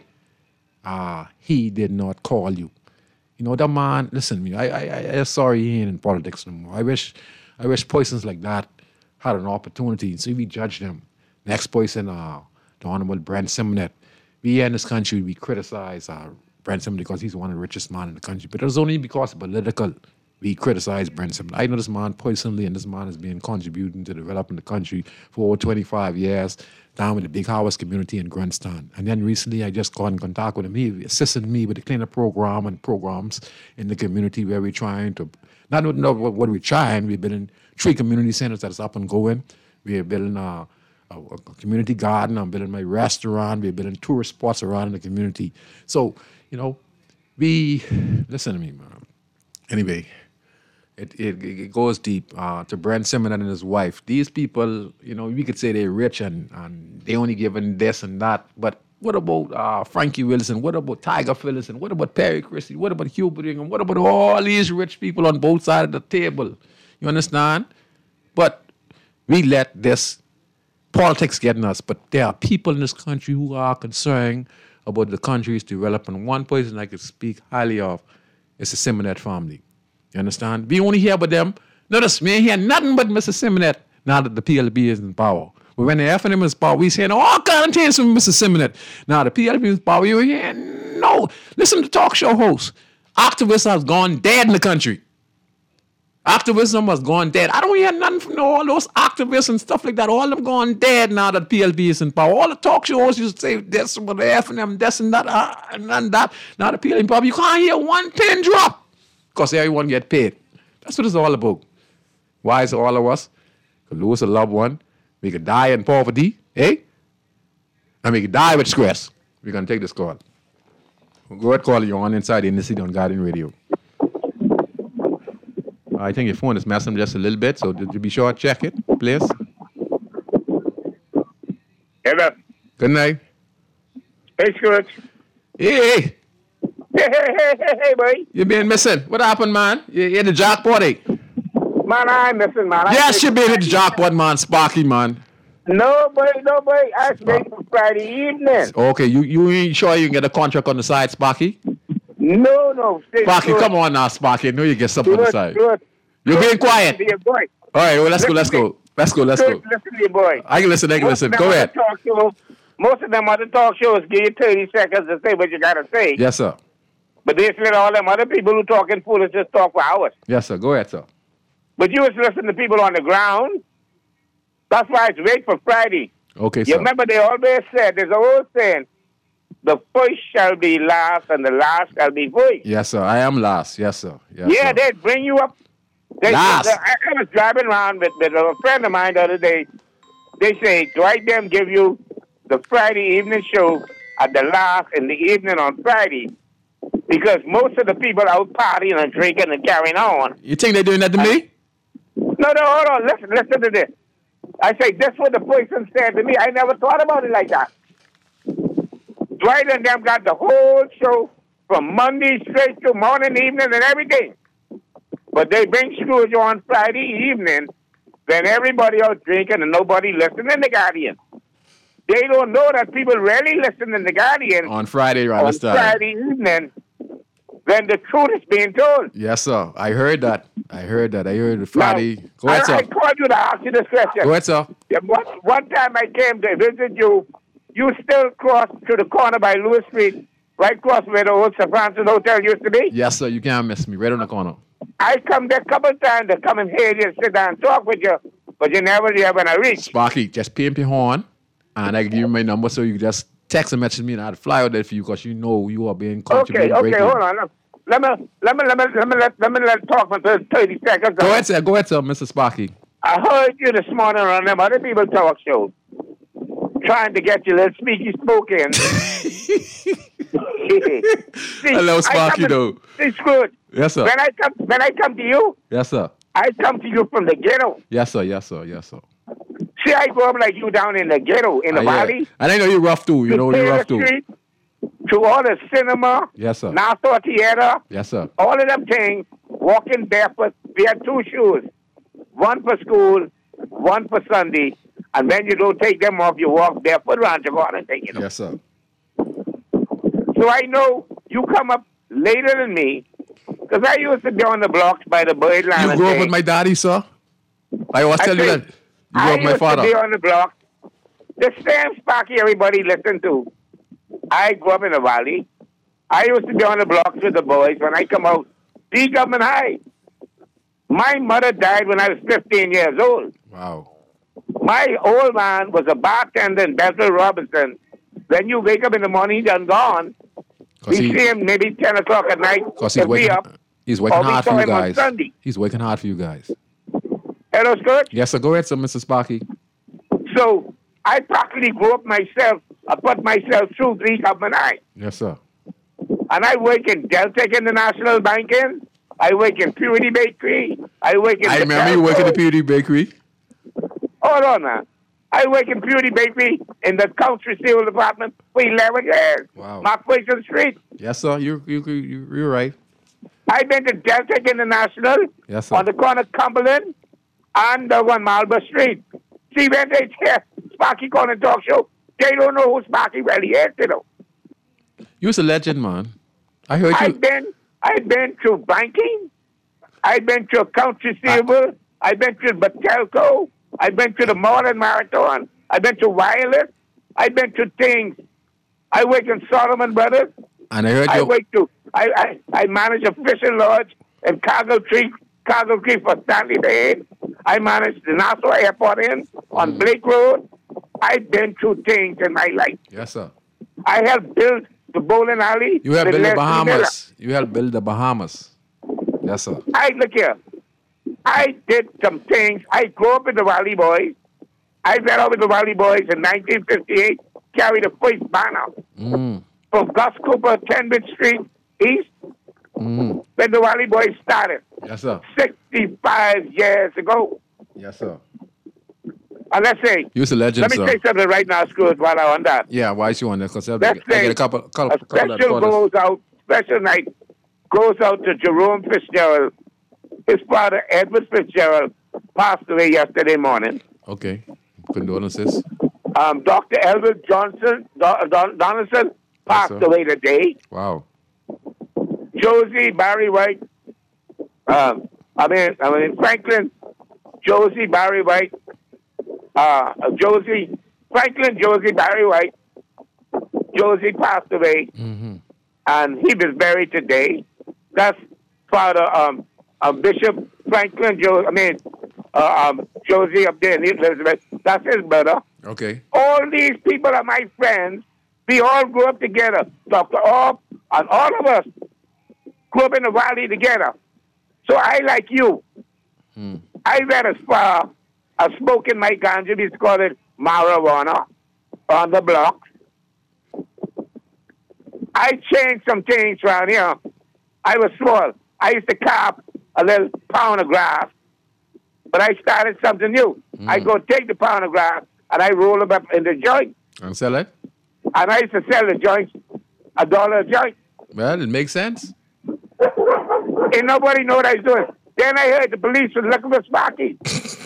uh, he did not call you. You know, that man, listen to me, I, I, I, I'm sorry he ain't in politics no more. I wish I wish persons like that had an opportunity. So we judge them. Next person, uh, the Honorable Brent Simonet. We here in this country, we criticize uh, Brent Simonet because he's one of the richest men in the country. But it was only because of political we criticize Brent Simonet. I know this man personally, and this man has been contributing to developing the country for over twenty-five years down with the Big House community in Grandstand. And then recently, I just got in contact with him. He assisted me with the cleanup program and programs in the community where we're trying to, not know what, what we're trying, we're building three community centers that's up and going. We're building a, a, a community garden. I'm building my restaurant. We're building tourist spots around in the community. So, you know, we, listen to me, man. Anyway, It, it it goes deep uh, to Brent Simonet and his wife. These people, you know, we could say they're rich and, and they only given this and that. But what about uh, Frankie Wilson? What about Tiger Phillipson? What about Perry Christie? What about Hubert Ingham? What about all these rich people on both sides of the table? You understand? But we let this politics get in us. But there are people in this country who are concerned about the country's development. One person I could speak highly of is the Simonet family. You understand? We only hear about them. Notice, we ain't hear nothing but Mister Simonet now that the P L P is in power. But when the F and M is in power, we saying all kind of things from Mister Simonet. Now the P L P is in power, you hear no. Listen to talk show hosts. Activism has gone dead in the country. Activism has gone dead. I don't hear nothing from all those activists and stuff like that. All of them gone dead now that P L P is in power. All the talk show hosts used to say this with the F and M, this and that, uh, and that. Now the P L P in power, you can't hear one pin drop. Because everyone get paid. That's what it's all about. Why is all of us could lose a loved one, we could die in poverty, eh? And we could die with stress. We're going to take this call. Go ahead, call you on Inside in the City on Guardian Radio. I think your phone is messing just a little bit, so did you be sure to check it, please? Hello. Good night. Hey, Scrooge. Hey, Hey, hey, hey, hey, hey, boy. you been missing. What happened, man? You you at the jackpot, eh? Man, I'm missing, man. Yes, you been at the jackpot, man. Sparky, man. No, boy, no, boy. I was waiting for Friday evening. Okay, you, you ain't sure you can get a contract on the side, Sparky? No, no. Stay Sparky, good. come on now, Sparky. I know you get something on Good, the side. good. You're being quiet. Listen to your boy. All right, well, let's go, let's go. Let's go, let's Good, go. listen to your boy. I can listen, I can Most listen. of Go them ahead. other Talk shows, most of them other talk shows give you thirty seconds to say what you got to say. Yes, sir. But they let all them other people who talking foolish just talk for hours. Yes, sir. Go ahead, sir. But you was listening to people on the ground. That's why it's wait for Friday. Okay, You sir. remember they always said, there's a old saying, the first shall be last and the last shall be first. Yes, sir. I am last. Yes, sir. Yes, Yeah, sir. they bring you up. They, Last. they- I, I was driving around with, with a friend of mine the other day. They say, Dwight them give you the Friday evening show at the last in the evening on Friday. Because most of the people out partying and drinking and carrying on. You think they're doing that to me? No, no, hold on. Listen, listen to this. I say, that's what the person said to me. I never thought about it like that. Dwight and them got the whole show from Monday straight to morning, evening, and everything. But they bring Scrooge on Friday evening, then everybody out drinking and nobody listening to the Guardian. They don't know that people really listen to the Guardian. On Friday, around on this time. Friday evening, then the truth is being told. Yes, sir. I heard that. I heard that. I heard it Friday. Now, Go ahead, I, sir. I called you to ask you this question. Go ahead, sir. Yeah, one, one time I came to visit you, you still crossed to the corner by Lewis Street, right across where the old Saint Francis Hotel used to be. Yes, sir. You can't miss me. Right on the corner. I come there a couple of times to come and hear you, sit down and talk with you, but you never you when I reach. Sparky, just pay up your horn, and I give you my number so you can just text and message me, and I'll fly out there for you because you know you are being Okay, contributed. okay, greatly. hold on. Let me let me let me let me let, let me let talk for thirty seconds. Go ahead, sir. Go ahead, sir, Mister Sparky. I heard you this morning on them other people talk shows, trying to get you little sneaky spoken. Hello, Sparky, though. See, Scrooge. Yes, sir. When I come, when I come to you, Yes, sir. I come to you from the ghetto. Yes, sir. Yes, sir. Yes, sir. See, I grew up like you down in the ghetto, in the Ah, yeah. valley. And I know you're rough too. You to know you're Taylor rough too. Street, to all the cinema, Yes, sir. Nassau Theater, Yes, sir. all of them things, walking barefoot. We had two shoes, one for school, one for Sunday, and then you don't take them off, you walk barefoot around your garden thing, you know. Yes, sir. So I know you come up later than me, because I used to be on the blocks by the Birdland. You and grew up thing. with my daddy, sir? I always I tell you say, that. You grew I up with my used father. to be on the block. The same Sparky everybody listen to. I grew up in the valley. I used to be on the blocks with the boys when I come out. D Government High. My mother died when I was fifteen years old. Wow. My old man was a bartender in Bethel Robinson. When you wake up in the morning, he done gone. We he, see him maybe ten o'clock at night. Cause he's if we working, up. he's working or we hard saw for you him on guys. Sunday. He's working hard for you guys. Hello, Scott? Yes, sir. Go ahead, sir, Mister Sparky. So I practically grew up myself. I put myself through three Government High. Yes, sir. And I work in Deltec International Banking. I work in Purity Bakery. I work in I the remember you Telco. working at the Beauty Bakery. Hold on, man. I work in Purity Bakery in the accounts receivable department for eleven years. Wow. Marquation Street. Yes, sir. You you you you're right. I've been to Deltec International Yes, sir. on the corner of Cumberland and the one Marlborough Street. See, when they hear Sparky Corner Talk Show, they don't know who Sparky really is, you know. You're a legend, man. I heard you. I've been, I've been to banking. I've been to accounts receivable. I've been to Batelco. I've been to the Modern Marathon. I've been to Wireless. I've been to things. I work in Solomon Brothers. And I heard I you. work to. I, I I manage a fishing lodge in Cargill Creek, Cargill Creek for Stanley Bay. I manage the Nassau Airport Inn on Blake Road. I've been through things in my life. Yes, sir. I helped build the bowling alley. You helped with build the Leslie Miller. Bahamas. You helped build the Bahamas. Yes, sir. I look here. I did some things. I grew up with the Valley Boys. I went out with the Valley Boys in nineteen fifty-eight, carried the first banner Mm. from Gus Cooper, Kenbridge Street, East, Mm. when the Valley Boys started Yes, sir. sixty-five years ago. Yes, sir. And let's say, You're a legend, let me sir. say something right now, Scrooge, while I'm on that. Yeah, why is you on there? Because I Let's get I say get a couple, couple, a couple of special quarters. goes out, special night goes out to Jerome Fitzgerald. His father, Edward Fitzgerald, passed away yesterday morning. Okay. Condolences. Um, Doctor Elbert Johnson, Don, Don, Donaldson passed sir. away today. Wow. Josie Barry White, um, I mean, I mean Franklin, Josie Barry White, uh, Josie, Franklin Josie Barry White, Josie passed away, Mm-hmm. and he was buried today. That's Father um, uh, Bishop Franklin Jo. I mean, uh, um, Josie up there in Elizabeth. That's his brother. Okay. All these people are my friends. We all grew up together. Doctor Orr and all of us grew up in the valley together. So I, like you, Hmm. I went as far as smoking my ganja, we call it marijuana, on the block. I changed some things around here. I was small. I used to cop a little poundograph, but I started something new. Mm. I go take the poundograph and I roll them up in the joint. And sell it? And I used to sell the joints a dollar a joint. Well, it makes sense. Ain't nobody know what I was doing. Then I heard the police was looking for Sparky.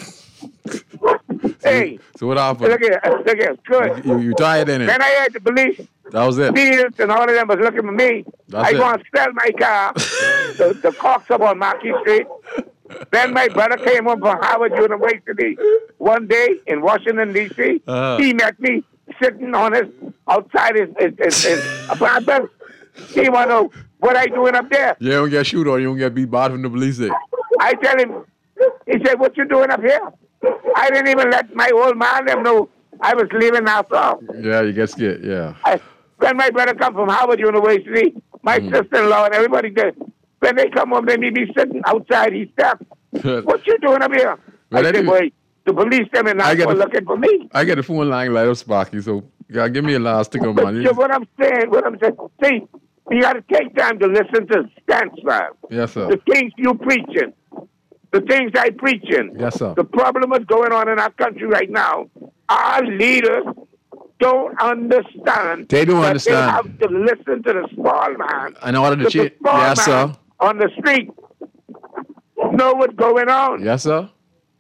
Hey. So what happened? Look here. Look here. Good. You, you tired in it? Then I heard the police. That was it. Beatles and all of them was looking for me. That's I it. want to sell my car. the, the Cox up on Marquis Street. Then my brother came home from Howard University one day in Washington, D C Uh-huh. He met me sitting on his, outside his, his, his, his apartment. He want to know what I doing up there. You don't get shoot or you don't get beat bad from the police there. I tell him, he said, what you doing up here? I didn't even let my old man them know I was leaving Nassau. Yeah, you get scared, yeah. I, when my brother come from Howard University, my mm. sister-in-law and everybody there, when they come home, they may be sitting outside his step. What you doing up here? Well, I said, boy, the police them and not the, looking for me. I get the phone line light up, Sparky, so you gotta give me a last stick of money. But what I'm saying, what I'm saying, see, you gotta take time to listen to stance, man. Yes, sir. The things you preaching, the things I preaching. Yes, sir. The problem that's going on in our country right now, our leaders don't understand. They don't that understand. They have to listen to the small man. In order to change. Yes, sir. On the street, know what's going on. Yes, sir.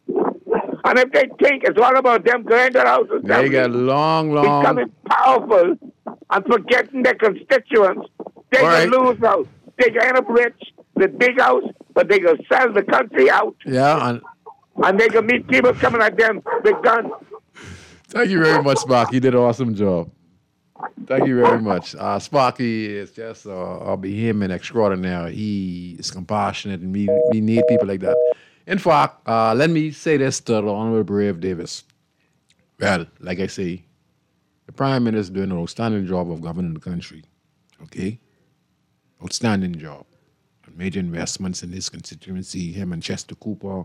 And if they think it's all about them going to the house and they get long, long. becoming powerful and forgetting their constituents, they all can right. lose out. They can end up rich with big house, but they can sell the country out. Yeah, and, and they can meet people coming at them with guns. Thank you very much, Sparky. You did an awesome job. Thank you very much. Uh, Sparky is just uh, a vehement extraordinaire. He is compassionate, and we, we need people like that. In fact, uh, let me say this to the Honorable Brave Davis. Well, like I say, the Prime Minister is doing an outstanding job of governing the country. Okay? Outstanding job. Major investments in his constituency, him and Chester Cooper.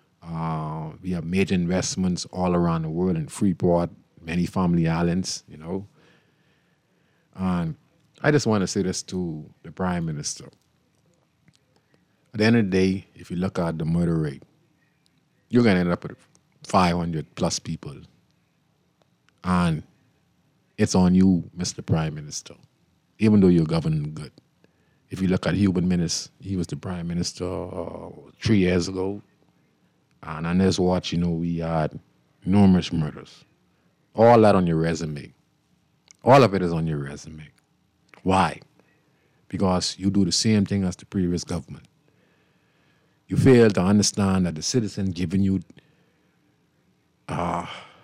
Uh, we have major investments all around the world in Freeport, many family islands, you know. And I just want to say this to the Prime Minister. At the end of the day, if you look at the murder rate, you're going to end up with five hundred plus people. And it's on you, Mister Prime Minister, even though you're governing good. If you look at Hubert Minnis, he was the Prime Minister uh, three years ago. And on his watch, you know, we had numerous murders. All that on your resume. All of it is on your resume. Why? Because you do the same thing as the previous government. You fail to understand that the citizen giving you uh,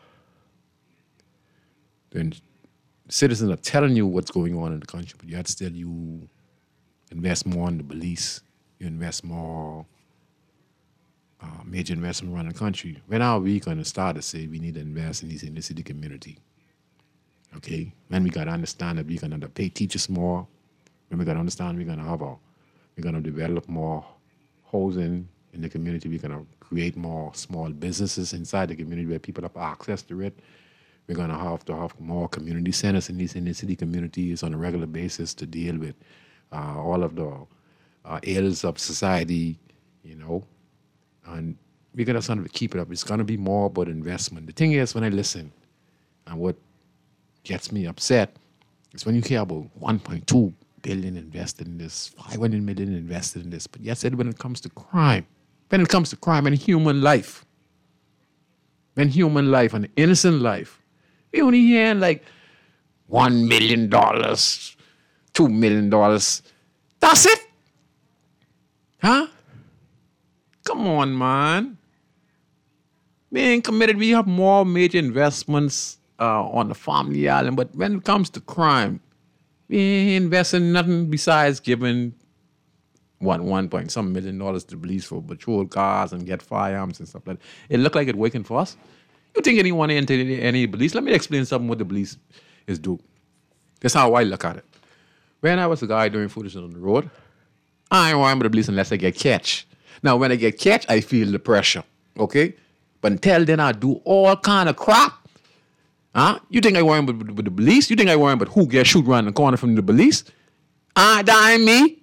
the citizens are telling you what's going on in the country, but yet still you invest more in the police, you invest more uh, major investment around the country. When are we going to start to say we need to invest in these inner city community? Okay? When we got to understand that we're going to pay teachers more, when we got to understand we're going to have a, we're going to develop more housing in the community, we're going to create more small businesses inside the community where people have access to it. We're going to have to have more community centers in these inner city communities on a regular basis to deal with uh, all of the uh, ills of society, you know. And we're going to sort of keep it up. It's going to be more about investment. The thing is, when I listen, and what gets me upset is when you hear about one point two billion invested in this, five hundred million invested in this. But yes, when it comes to crime, when it comes to crime and human life, when human life and innocent life, we only hear like one million dollars, two million dollars. That's it? Huh? Come on, man. Being committed, we have more major investments uh, on the family island, but when it comes to crime, we ain't investing nothing besides giving one one point some million dollars to police for patrol cars and get firearms and stuff like that. It looked like it working for us. You think anyone into any, any police? Let me explain something what the police is do. That's how I look at it. When I was a guy doing footage on the road, I ain't worrying about the police unless I get catch. Now, when I get catch, I feel the pressure, okay? But until then, I do all kind of crap. Huh? You think I worry about, about the police? You think I worry about who gets shoot around the corner from the police? I dying me.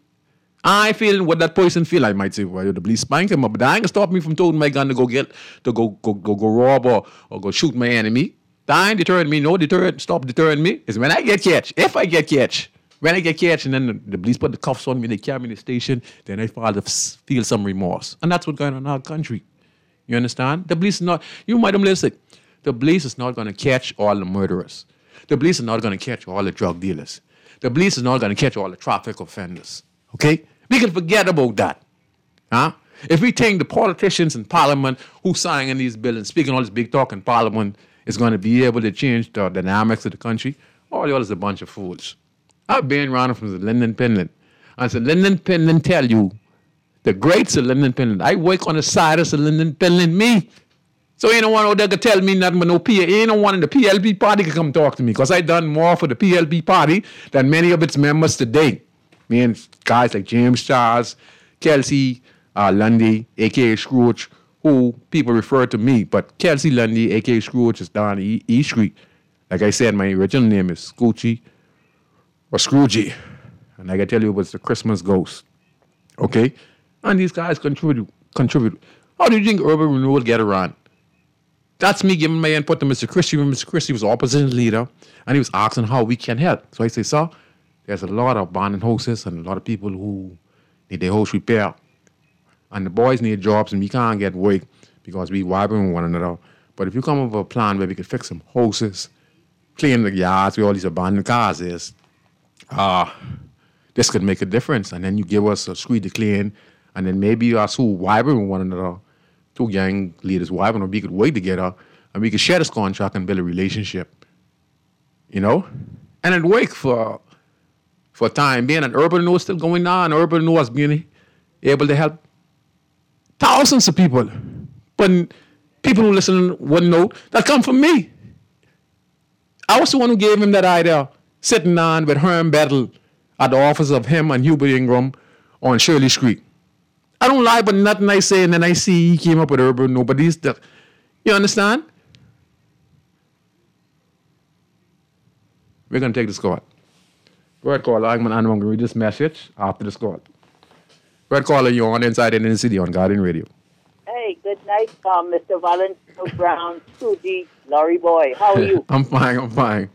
I feeling what that person feel. I might say, well, the police spank him up, but that ain't gonna stop me from toting my gun to go get, to go go go, go rob or, or go shoot my enemy. That ain't deterring me. No deterrent, stop deterring me. It's when I get catch. If I get catch. When I get catch and then the, the police put the cuffs on me, they carry me to the station, then I feel some remorse. And that's what's going on in our country. You understand? The police is not, you might have listened, the police is not gonna catch all the murderers. The police is not gonna catch all the drug dealers. The police is not gonna catch all the traffic offenders. Okay? We can forget about that. Huh? If we think the politicians in Parliament who signing these bills and speaking all this big talk in Parliament is going to be able to change the dynamics of the country, all y'all is a bunch of fools. I've been around from the Lyndon Pendleton. And Sir Lyndon Pendleton tell you, the great Sir Lyndon Pendleton, I work on the side of Sir Lyndon Pendleton, me. So ain't no one out there could tell me nothing but no P L P. Ain't no one in the P L P party could come talk to me because I done more for the P L P party than many of its members today. Me and guys like James Charles, Kelsey uh, Lundy, a k a. Scrooge, who people refer to me, but Kelsey Lundy, a k a. Scrooge, is down E, e Street. Like I said, my original name is Scoochie or Scroogey. And like I tell you, it was the Christmas ghost. Okay? And these guys contribute. contribute. How do you think urban renewal get around? That's me giving my input to Mister Christie when Mister Christie was opposition leader, and he was asking how we can help. So I say, sir, there's a lot of abandoned houses and a lot of people who need their house repair. And the boys need jobs and we can't get work because we vibing with one another. But if you come up with a plan where we could fix some houses, clean the yards where all these abandoned cars is, uh, this could make a difference. And then you give us a street to clean, and then maybe us who vibing with one another, two young leaders vibing, or we could work together and we could share this contract and build a relationship. You know? And it worked for for time being. And urban renewal is still going on. Urban renewal has been able to help thousands of people. But people who listen wouldn't know that come from me. I was the one who gave him that idea, sitting down with Herm Battle at the office of him and Hubert Ingram on Shirley Street. I don't lie, but nothing I say, and then I see he came up with urban renewal. But he's the, you understand? We're going to take this call. Red caller, I'm going to read this message after this call. Red caller, you're on Inside in the City on Guardian Radio. Hey, good night, um, Mister Valentino Brown, two D, Laurie Boy. How are you? I'm fine, I'm fine.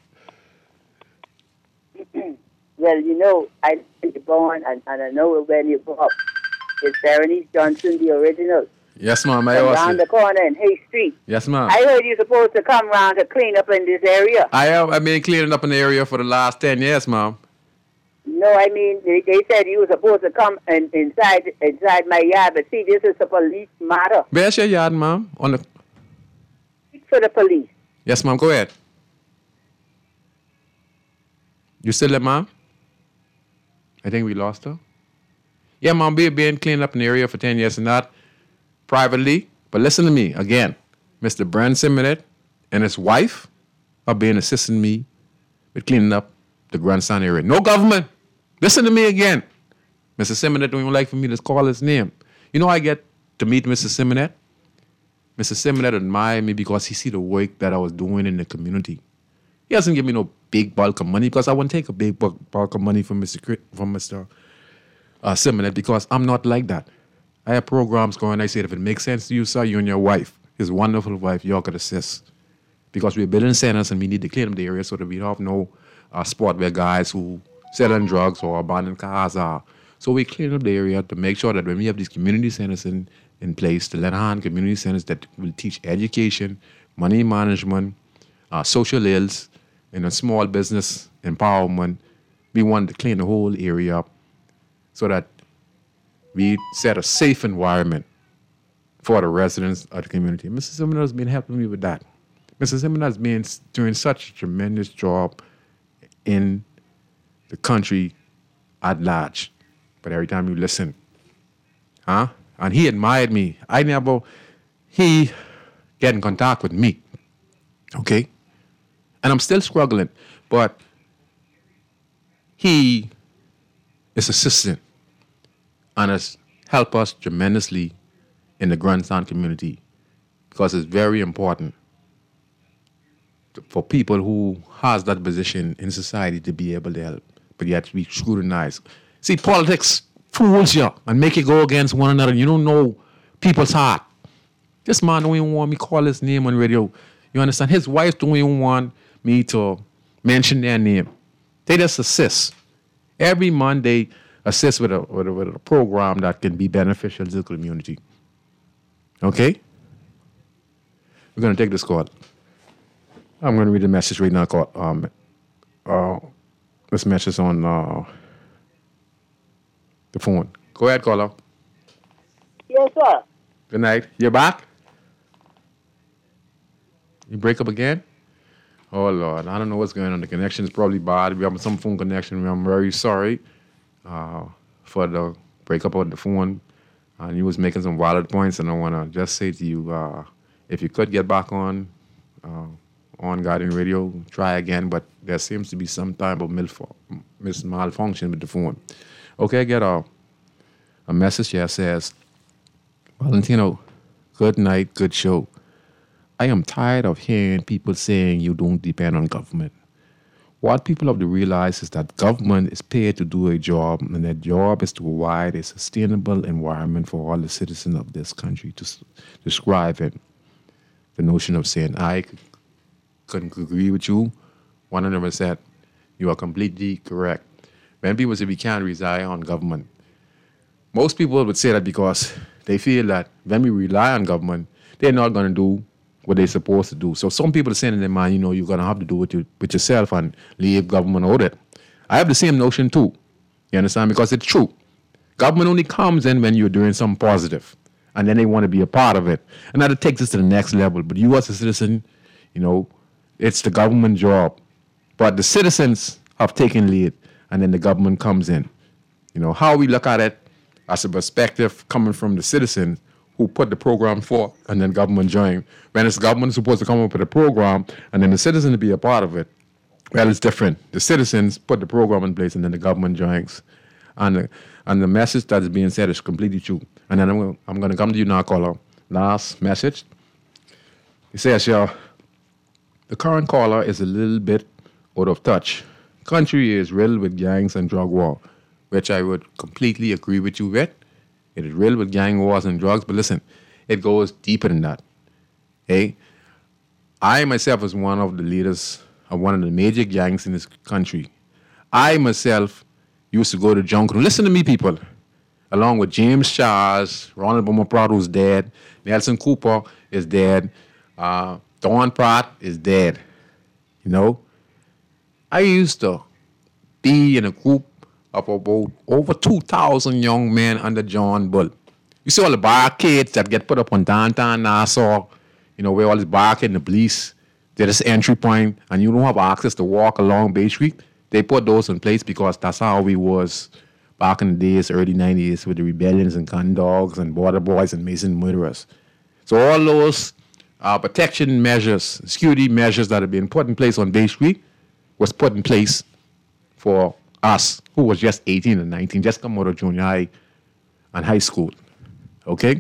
Well, you know, I was born, and, and I know when you grew up. It's Berenice Johnson, the original. Yes, ma'am. I around the corner in Hay Street. Yes, ma'am. I heard you're supposed to come around to clean up in this area. I have. I've been cleaning up in the area for the last ten years, ma'am. No, I mean, they, they said you were supposed to come in, inside inside my yard, but see, this is a police matter. Where's your yard, ma'am? On the. Speak for the police. Yes, ma'am. Go ahead. You still there, ma'am? I think we lost her. Yeah, ma'am, we've been cleaning up in the area for ten years and not privately. But listen to me again. Mister Brent Simonet and his wife are being assisting me with cleaning up the grandstand area. No government. Listen to me again. Mister Simonet don't even like for me to call his name. You know, I get to meet Mister Simonet. Mister Simonet admired me because he see the work that I was doing in the community. He doesn't give me no big bulk of money because I wouldn't take a big bulk, bulk of money from Mister Cri- from Mister Uh, Simonet because I'm not like that. I have programs going. I said, if it makes sense to you, sir, you and your wife, his wonderful wife, y'all could assist. Because we're building centers and we need to clean up the area so that we don't have no uh, spot where guys who selling drugs or abandoned cars are. So we clean up the area to make sure that when we have these community centers in, in place, the Lenahan community centers that will teach education, money management, uh, social ills, and a small business empowerment, we wanted to clean the whole area up so that we set a safe environment for the residents of the community. Mister Simonet has been helping me with that. Mister Simonet has been doing such a tremendous job in the country at large. But every time you listen, huh? And he admired me. I never, he get in contact with me, okay? And I'm still struggling, but he is assistant and has helped us tremendously in the grandstand community because it's very important for people who has that position in society to be able to help but yet we scrutinize. See, politics fools you and make you go against one another. You don't know people's heart. This man don't even want me call his name on radio. You understand? His wife don't even want me to mention their name. They just assist. Every Monday, assist with a, with a, with a program that can be beneficial to the community. Okay? We're going to take this call. I'm going to read the message right now. Call, um, uh, this message on uh, the phone. Go ahead, caller. Yes, sir. Good night. You're back? You break up again? Oh, Lord. I don't know what's going on. The connection is probably bad. We have some phone connection. I'm very sorry uh, for the breakup of the phone. And you was making some valid points, and I want to just say to you, uh, if you could get back on uh, on Guardian Radio, try again, but there seems to be some type of milf- mis- malfunction with the phone. Okay, I get a, a message here that says, Valentino, good night, good show. I am tired of hearing people saying you don't depend on government. What people have to realize is that government is paid to do a job, and that job is to provide a sustainable environment for all the citizens of this country. To s- describe it, the notion of saying I c- couldn't agree with you one hundred percent. You are completely correct. When people say we can't rely on government, most people would say that because they feel that when we rely on government, they're not going to do what they're supposed to do. So some people are saying in their mind, you know, you're going to have to do it with, with yourself and leave government out of it. I have the same notion too. You understand? Because it's true. Government only comes in when you're doing something positive, and then they want to be a part of it. And that takes us to the next level. But you as a citizen, you know, it's the government job. But the citizens have taken lead, and then the government comes in. You know, how we look at it as a perspective coming from the citizen who put the program forth, and then government join. When it's government supposed to come up with a program, and then the citizen to be a part of it, well, it's different. The citizens put the program in place, and then the government joins. And the, and the message that is being said is completely true. And then I'm going I'm going to come to you now, caller. Last message. He says, yeah, the current caller is a little bit out of touch. Country is riddled with gangs and drug war, which I would completely agree with you with. It is riddled with gang wars and drugs, but listen, it goes deeper than that. Hey, I myself was one of the leaders of one of the major gangs in this country. I myself used to go to Junction. Listen to me, people. Along with James Charles, Ronald Bowman Pratt, who's dead, Nelson Cooper is dead, uh, Don Pratt is dead. You know, I used to be in a group of about over two thousand young men under John Bull. You see all the barricades that get put up on downtown Nassau, you know, where all this barricade and the police, they're this entry point, and you don't have access to walk along Bay Street. They put those in place because that's how we was back in the days, early nineties, with the rebellions and gun dogs and border boys and Mason murderers. So all those uh, protection measures, security measures that have been put in place on Bay Street was put in place for us, who was just eighteen and nineteen, just come out of junior high and high school. Okay?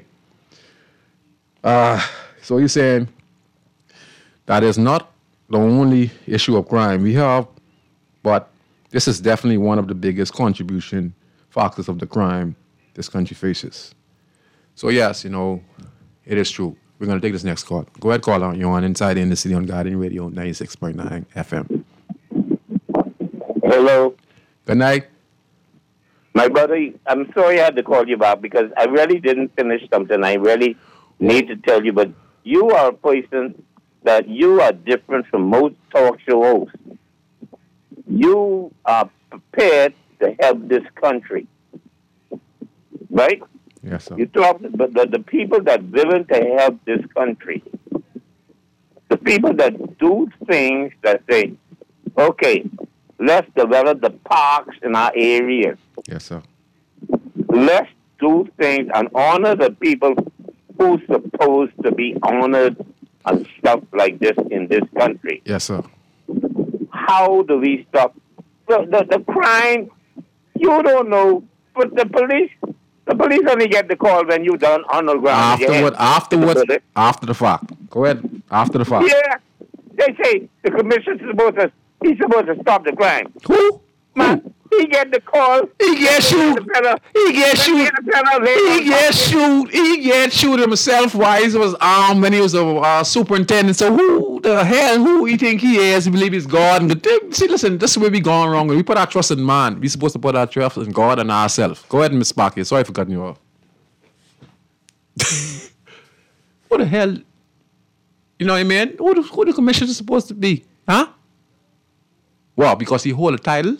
Uh, so you're saying that is not the only issue of crime we have, but this is definitely one of the biggest contribution factors of the crime this country faces. So yes, you know, it is true. We're going to take this next call. Go ahead, caller. You're on Inside in the City on Guardian Radio ninety-six point nine F M. Hello. Good night. My brother, I'm sorry I had to call you back because I really didn't finish something I really need to tell you, but you are a person that you are different from most talk show hosts. You are prepared to help this country, right? Yes, sir. You talk, but the, the people that willing to help this country, the people that do things that say, okay, let's develop the parks in our area. Yes, sir. Let's do things and honor the people who's supposed to be honored and stuff like this in this country. Yes, sir. How do we stop the, the, the crime? You don't know, but the police, the police only get the call when you done on the ground. Afterward, afterwards, after the fact. Go ahead. After the fact. Yeah, they say the commissioner's supposed to, he's supposed to stop the crime. Who? Man, he get the call. He get shoot. He get shoot. He get shoot. He get shoot himself while he was armed when he was a uh, superintendent. So who the hell, who he think he is? He believe he's God. And see, listen, this is where we gone wrong. We put our trust in man. We supposed to put our trust in God and ourselves. Go ahead, Miss Sparky. Sorry for cutting you off. What the hell? You know what I mean? Who the, who the commissioner is supposed to be? Huh? Well, because he hold a title?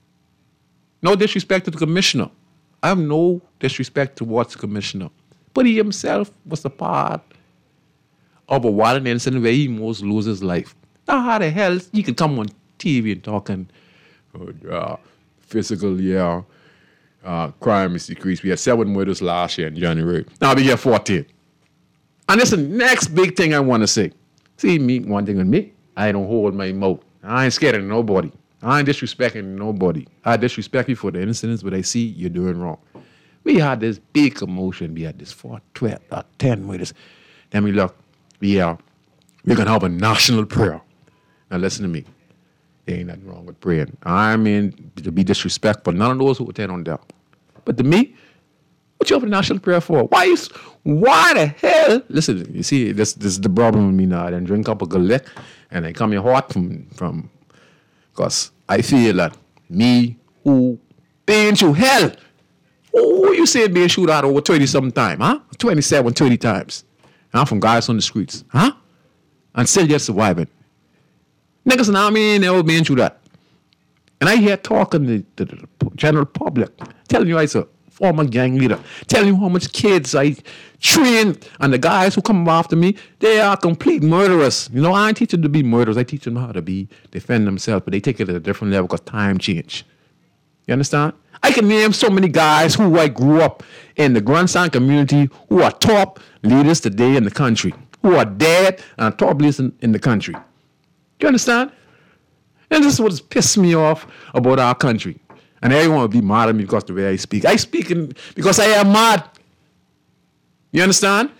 No disrespect to the commissioner. I have no disrespect towards the commissioner. But he himself was a part of a violent incident where he almost loses his life. Now, how the hell he can come on T V and talking, oh, yeah, physical, yeah, uh, crime is decreased. We had seven murders last year in January. Now we get fourteen. And this is the next big thing I want to say. See, me, one thing with me, I don't hold my mouth. I ain't scared of nobody. I ain't disrespecting nobody. I disrespect you for the incidents, but I see you're doing wrong. We had this big commotion. We had this four, twelve, uh, ten murders. Then we look, we are, we're going to have a national prayer. Now listen to me. There ain't nothing wrong with praying. I mean, to be disrespectful, none of those who attend on that. But to me, what you have a national prayer for? Why is, why the hell? Listen, you see, this, this is the problem with me now. I then drink up a good lick and I come here hot from, from, because I feel that me who been through hell, oh, you said being shoot out over twenty-something times, huh? twenty-seven, thirty times. Huh? From guys on the streets, huh? And still just surviving. Niggas now, I mean, never been through that. And I hear talking to, to the general public, telling you I a former gang leader, telling you how much kids I trained, and the guys who come after me, they are complete murderers. You know, I ain't teach them to be murderers. I teach them how to be, defend themselves, but they take it at a different level because time change. You understand? I can name so many guys who I grew up in the grandson community who are top leaders today in the country, who are dead and top leaders in, in the country. You understand? And this is what's pissed me off about our country. And everyone will be mad at me because of the way I speak. I speak in, because I am mad. You understand?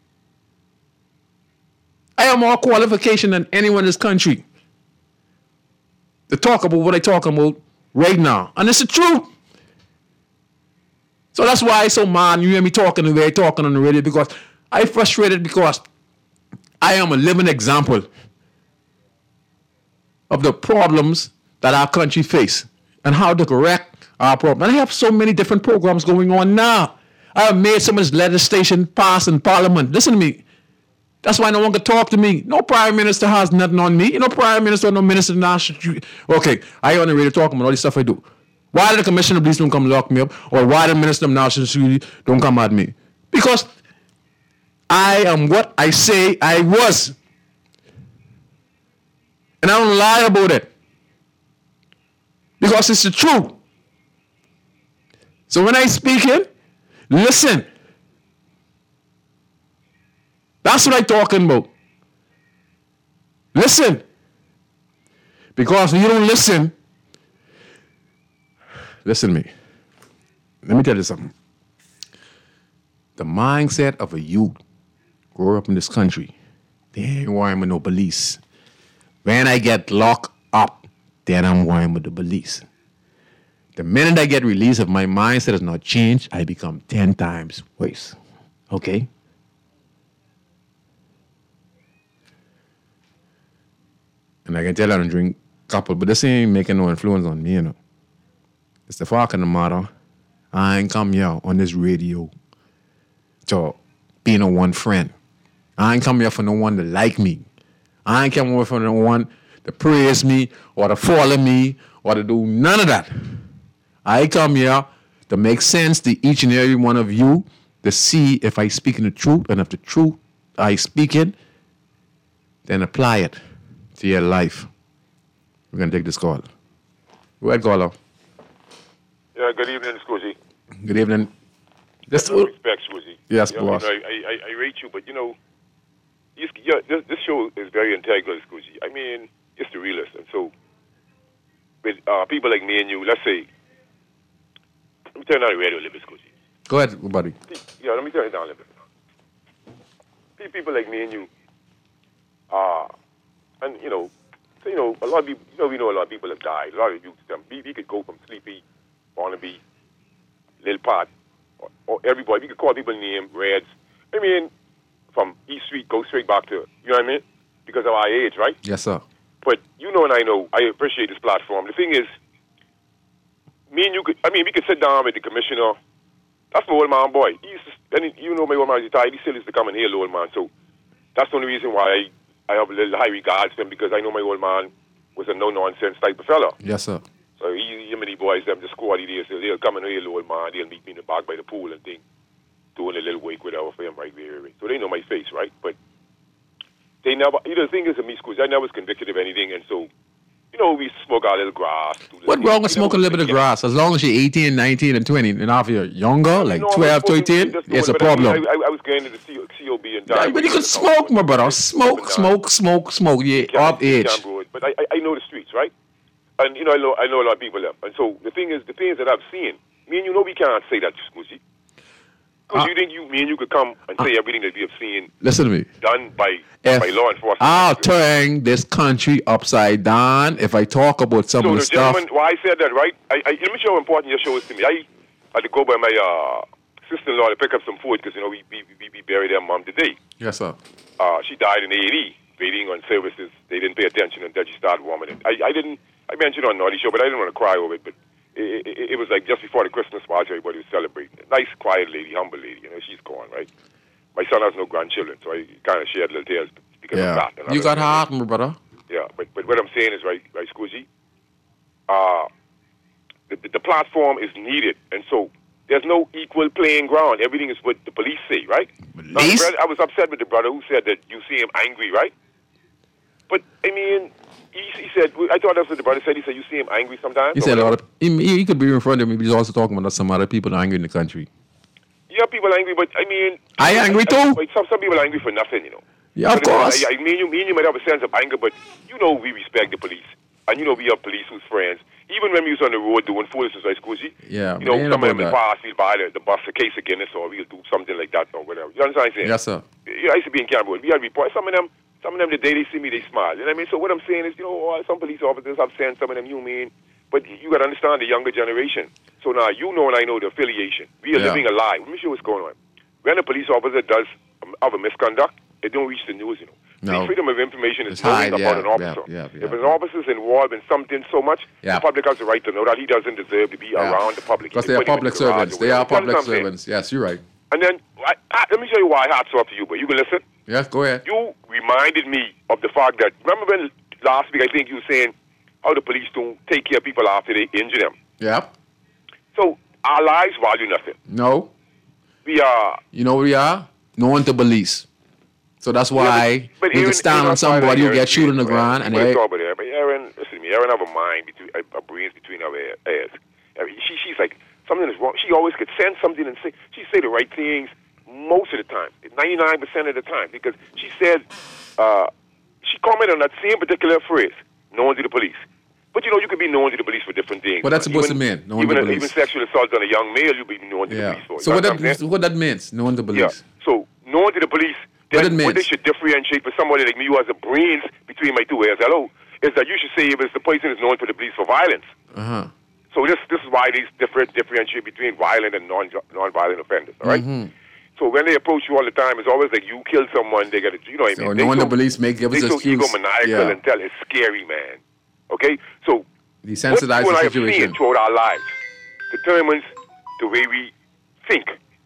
I have more qualification than anyone in this country to talk about what I talk about right now. And it's the truth. So that's why I'm so mad. You hear me talking the way I'm talking on the radio, because I'm frustrated because I am a living example of the problems that our country face and how to correct our problem. And I have so many different programs going on now. I have made so much legislation pass in Parliament. Listen to me. That's why no one can talk to me. No prime minister has nothing on me. No prime minister, no minister, national. Okay, I on the radio talking about all this stuff I do. Why did the commissioner of police don't come lock me up? Or why the minister of national security don't come at me? Because I am what I say I was. And I don't lie about it. Because it's the truth. So when I speak it, listen. That's what I'm talking about. Listen. Because when you don't listen, listen to me. Let me tell you something. The mindset of a youth grow up in this country, they ain't worrying with no police. When I get locked up, then I'm worrying with the police. The minute I get released, if my mindset has not changed, I become ten times worse. Okay? And I can tell I don't drink couple, but this ain't making no influence on me, you know. It's the fact of the matter. I ain't come here on this radio to be no one friend. I ain't come here for no one to like me. I ain't come here for no one to praise me or to follow me or to do none of that. I come here to make sense to each and every one of you, to see if I speak in the truth, and if the truth I speak in, then apply it to your life. We're going to take this call. Go ahead, caller. Yeah, good evening, Scusi. Good evening. Just no respect, Scusi. Yes, you know, boss. I, I, I rate you, but you know, you, yeah, this, this show is very integral, Scusi. I mean, it's the realest. And so, with uh, people like me and you, let's say, let me turn down the radio a little bit, Scusi. Go ahead, buddy. Yeah, let me turn it down a little bit. People like me and you, uh, and, you know, So, you know, a lot of people, you know, we know a lot of people have died. A lot of youth, them. We, we could go from Sleepy, Barnaby, Lil Pot, or, or everybody. We could call people name, Reds. I mean, from East Street, go straight back to, you know what I mean? Because of our age, right? Yes, sir. But you know and I know, I appreciate this platform. The thing is, me and you could, I mean, we could sit down with the commissioner. That's my old man boy. He used to, and you know my old man is retired. He still used to come and hear the old man. So that's the only reason why I, I have a little high regards to him, because I know my old man was a no-nonsense type of fella. Yes, sir. So he, him and the boys, them, the squad, they, so they'll come and hear the old man. They'll meet me in the back by the pool and thing, doing a little wake whatever for him, right, right, right. So they know my face, right? But they never, you know, the thing is, in me schools, I never was convicted of anything, and so, you know, we smoke our little grass. What wrong with smoking a little bit of grass? As long as you're eighteen, nineteen, and twenty, and if you're younger, like no, twelve, thirteen, it's a problem. I, mean, I, I was going to the C O B and yeah, but you can smoke, my brother. Smoke, smoke, smoke, smoke. Yeah, up age. But I, I know the streets, right? And, you know, I know, I know a lot of people there. And so the thing is, the things that I've seen, me and you know we can't say that, Squishy. Because uh, you think you, me and you could come and say uh, everything that we have seen listen to me. done by, if by law enforcement. I'll turn this country upside down if I talk about some so of the, the stuff. Gentleman, why I said that, right? I, I, let me show how important your show is to me. I had to go by my uh, sister-in-law to pick up some food because, you know, we, we, we, we buried her mom today. Yes, sir. Uh, she died in eighty, waiting on services. They didn't pay attention until she started warming it. I, I didn't, I mentioned on Naughty Show, but I didn't want to cry over it, but It, it, it was like just before the Christmas party, everybody was celebrating. Nice, quiet lady, humble lady. You know, she's gone, right? My son has no grandchildren, so I kind of shared little tales because yeah. of that. And you got heart, my brother. Yeah, but but what I'm saying is, right, right, Squizzy, uh, the, the, the platform is needed, and so there's no equal playing ground. Everything is what the police say, right? Police? Now, brother, I was upset with the brother who said that you see him angry, right? But, I mean... He, he said, I thought that's what the brother said. He said, you see him angry sometimes? He said, a lot of, he, he could be in front of me, but he's also talking about some other people angry in the country. Yeah, people are angry, but I mean... I angry too? I, I, some, some people are angry for nothing, you know. Yeah, of but course. I, I mean, you, me and you might have a sense of anger, but you know we respect the police. And you know we have police who's friends. Even when we was on the road doing foolishness, like Squizzy, yeah, you know, some of them in the that. past, we'll buy the, the bus a case of Guinness or we'll do something like that or whatever. You understand what I'm saying? Yes, sir. Yeah, I used to be in Cameroon. We had reports. Some of them... Some of them, the day they see me, they smile. You know what I mean? So what I'm saying is, you know, some police officers have sent some of them humane, but you got to understand the younger generation. So now you know and I know the affiliation. We are yeah. living a lie. Let me show you what's going on. When a police officer does um, have a misconduct, it don't reach the news, you know. No. The freedom of information is it's high, about yeah, an officer. Yeah, yeah, yeah. If an officer's involved in something so much, yeah. the public has the right to know that he doesn't deserve to be yeah. around the public. Because they are public servants. They are public servants. Yes, you're right. And then, I, I, let me show you why hats off to you, but you can listen. Yes, go ahead. You reminded me of the fact that, remember when last week I think you were saying how the police don't take care of people after they injure them? Yeah. So our lives value nothing. No. We are... You know what we are? No one to police. So that's why yeah, but, but you Aaron, can stand Aaron, on somebody who Aaron, get shot in the Aaron, ground. and and talk about Aaron, but Aaron, listen to me, Aaron have a mind, between, a, a brains between our ears. I mean, she, she's like, something is wrong. She always could sense something and say, she say the right things most of the time, ninety-nine percent of the time, because she said, uh, she commented on that same particular phrase, known to the police. But you know, you could be known to the police for different things. What that's supposed even, to mean, known even, to the police. Even sexual assault on a young male, you'll be known to yeah. the police for. So what that, what that means, known to the police? Yeah. So, known to the police, what, then what they should differentiate for somebody like me who has a brains between my two ears, hello, is that you should say if it's the person is known to the police for violence. Uh-huh. So this this is why these different differentiate between violent and non non-violent offenders, all right? Mm-hmm. So when they approach you all the time, it's always like you kill someone, they got to, you know what I mean? So they knowing so, the police make give us an excuse. They so egomaniacal yeah. and tell it's scary, man. Okay? So desensitize what you and the I have situation. seen throughout our lives determines the way we think.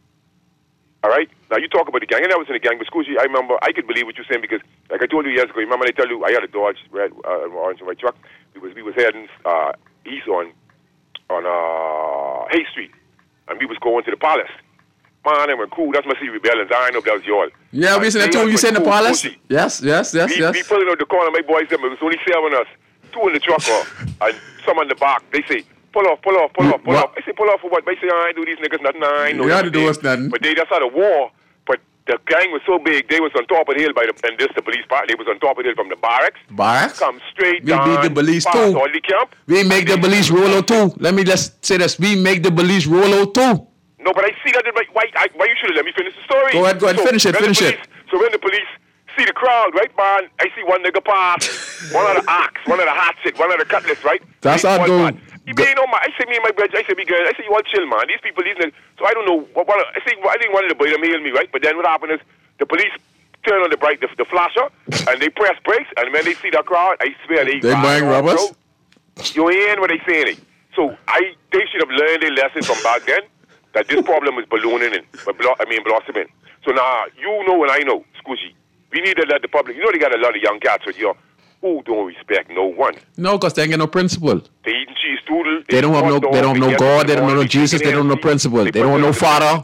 All right? Now, you talk about the gang. And I was in the gang, but Squishy, I remember, I could believe what you're saying because, like I told you years ago, remember I tell you, I had a Dodge red, uh, orange and white truck. We was, we was heading uh, east on on uh, Hay Street, and we was going to the Palace. Man, they were cool. That's my city rebellions. I know if that was y'all. Yeah, we said that too. You said the cool, Palace? Squishy. Yes, yes, yes, we, yes. We pulling out the corner, my boys, them, it was only seven of us. Two in the truck, and some in the back. They say, pull off, pull off, pull off, pull what? off. I say, pull off for what? They say, I ain't do these niggas nothing. I ain't no You had to do nothing. us nothing. But they just had a war. But the gang was so big, they was on top of the hill by the, and this the police part. They was on top of the hill from the barracks. Barracks? Come straight We down. beat the police past too. all the camp. We make the police roll out too. Let me just say this. We make the police roll out too. No, but I see that. Why, why you should have let me finish the story? Go ahead, go ahead. So finish it, when finish the it. police, So when the police see the crowd, right, man? I see one nigga pass, one of the axe, one of the hatchet, one of the cutlass, right? That's how how go. You mean, no, man. I say me and my brother, I say me girl, I say you all chill, man. These people, these niggas. So I don't know. What, what, I think I didn't want the boy to mail me, right? But then what happened is the police turn on the bright, the, the flasher, and they press brakes, and when they see the crowd, I swear they. They buying rubbers. You ain't what they saying. So I, they should have learned their lesson from back then that this problem is ballooning in, but blo- I mean blossoming. So now you know and I know, Squishy. We need to let the public. You know they got a lot of young cats with you who don't respect no one. No, because they ain't got no principle. They eating cheese strudel. They don't have no. They don't know God. They don't know Jesus. They don't know principle. They don't know Father,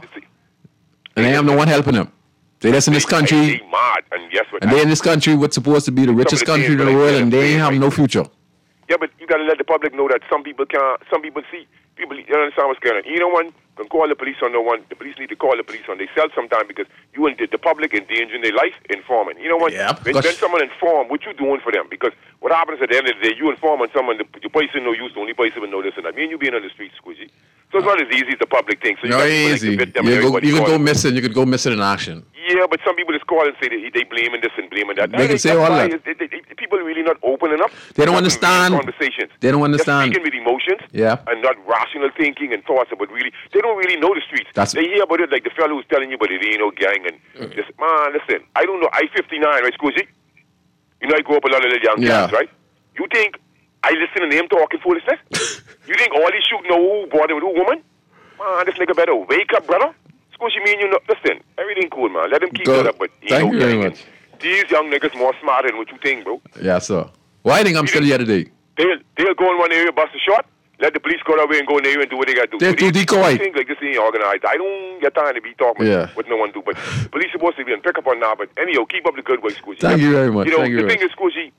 and they have no one helping them. They just in this country, They mad, and yes, what and they in this country, what's supposed to be the richest Some of the country in the things world, like and that, they ain't have right? no future. Yeah, but you got to let the public know that some people can't. Some people see people. You understand what's going on? You know, one can call the police on no one. The police need to call the police on themselves sometimes because you and the, the public endangering their life informing. You know what? Yeah, when, when someone inform, what you doing for them? Because what happens at the end of the day, you inform on someone, the, the person no use, the only person will know this and that. Me and you being on the street, Squeezy. So it's not as easy as the public thinks. So you No, got people like easy. to vet them You, and go, everybody you could call go them. missing. You could go missing in action. Yeah, but some people just call and say they, they blaming this and blaming that. They can say all why that. is- they- they- people are really not open enough. They don't to have understand. real Conversations. They don't understand. They're speaking with emotions. Yeah. And not rational thinking and thoughts, but really, they don't really know the streets. That's- they hear about it like the fellow who's telling you, but it ain't no gang. And just, man, listen, I don't know. I fifty-nine, right, Squeezy? You know, I grew up a lot of little young Yeah. guys, right? You think I listen to them talking foolishness? You think all these shooting know who brought him with who woman? Man, this nigga better wake up, brother. Squishy, me and you know, listen, everything cool, man. Let them keep Good. it up, but he Thank no you very gang. much. These young niggas more smarter than what you think, bro. Yeah, sir. Why I think I'm still here today? They'll, they'll go in one area, bust a shot, let the police go that way and go in there and do what they got to do. They're So too these decoy. Things like this ain't organized. I don't get time to be talking Yeah. with no one do, but the police supposed to be in pick up on now. But anyhow, keep up the good work, Squishy. Thank you very much. You know, Thank you the very thing is, Squishy,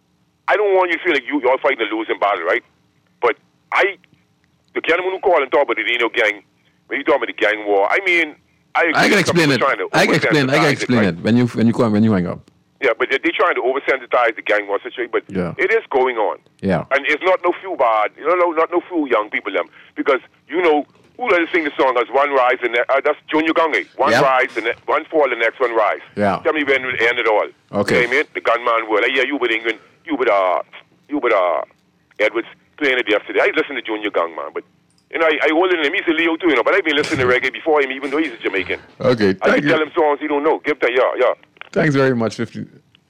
I don't want you to feel like you, you're fighting a losing battle, right? But I, the gentleman who called and talk about the Dino gang, when you talk about the gang war, I mean, I, agree I can with explain some it. people trying to I can explain. I can oversensitize explain right? it when you when you come when you hang up. Yeah, but they're, they're trying to oversensitize the gang war situation, but Yeah. it is going on. Yeah. And it's not no few bad, you know, no, not no few young people, them. Because, you know, who let us sing the song as one rise and ne- uh, that's Junior Gunge. One Yep. rise, and ne- one fall, the next one rise. Yeah. Tell me when it end it all. Okay. You know what I mean? The gunman world. Like, yeah, you with England, you with, uh, you with, uh, Edwards playing it yesterday. I listen to Junior Gang, man, but, you know, I, I hold him, he's a Leo too, you know, but I've been listening to reggae before him, even though he's a Jamaican. Okay. I Thank can tell you. him songs he don't know. Give that, yeah, yeah. Thanks very much. Fifty.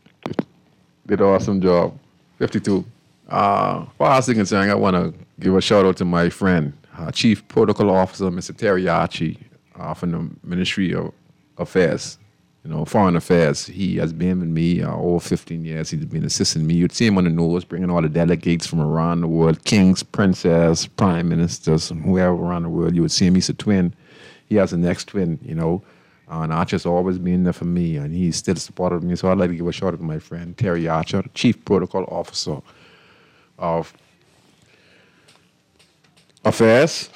Did an awesome job. Fifty-two. Uh, for us concerned, I want to give a shout out to my friend, uh, Chief Protocol Officer, Mister Terry Archie, uh, from the Ministry of Affairs, you know, Foreign Affairs. He has been with me uh, over fifteen years. He's been assisting me. You'd see him on the news, bringing all the delegates from around the world, kings, princes, prime ministers, whoever around the world. You would see him. He's a twin. He has a next twin, you know. Uh, and Archer's always been there for me, and he's still supportive of me. So I'd like to give a shout out to my friend, Terry Archer, Chief Protocol Officer of Affairs.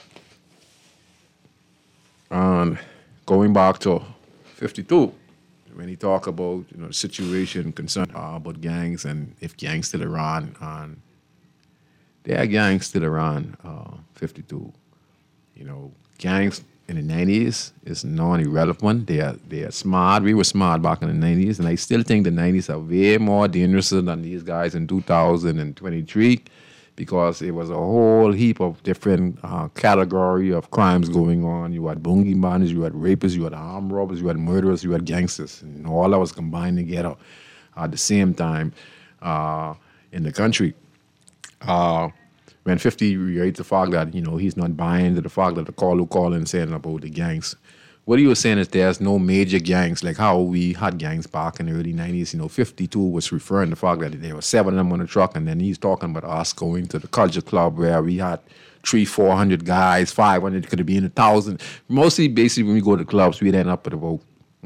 And going back to fifty-two, when he talk about, you know, the situation concerned uh, about gangs and if gangs still around, and there are gangs still around, uh, fifty-two. You know, gangs in the nineties is non-irrelevant. They are, they are smart. We were smart back in the nineties, and I still think the nineties are way more dangerous than these guys in two thousand twenty-three because it was a whole heap of different uh, category of crimes going on. You had bungie bandits, you had rapists, you had armed robbers, you had murderers, you had gangsters, and all that was combined together at the same time uh, in the country. Uh, When fifty reiterates the fact that, you know, he's not buying into the fact that the caller calling saying about the gangs. What he was saying is there's no major gangs, like how we had gangs back in the early nineties. You know, fifty-two was referring to the fact that there were seven of them on the truck, and then he's talking about us going to the culture club where we had three, four hundred guys, five hundred, could have been a thousand. Mostly, basically, when we go to clubs, we'd end up at about,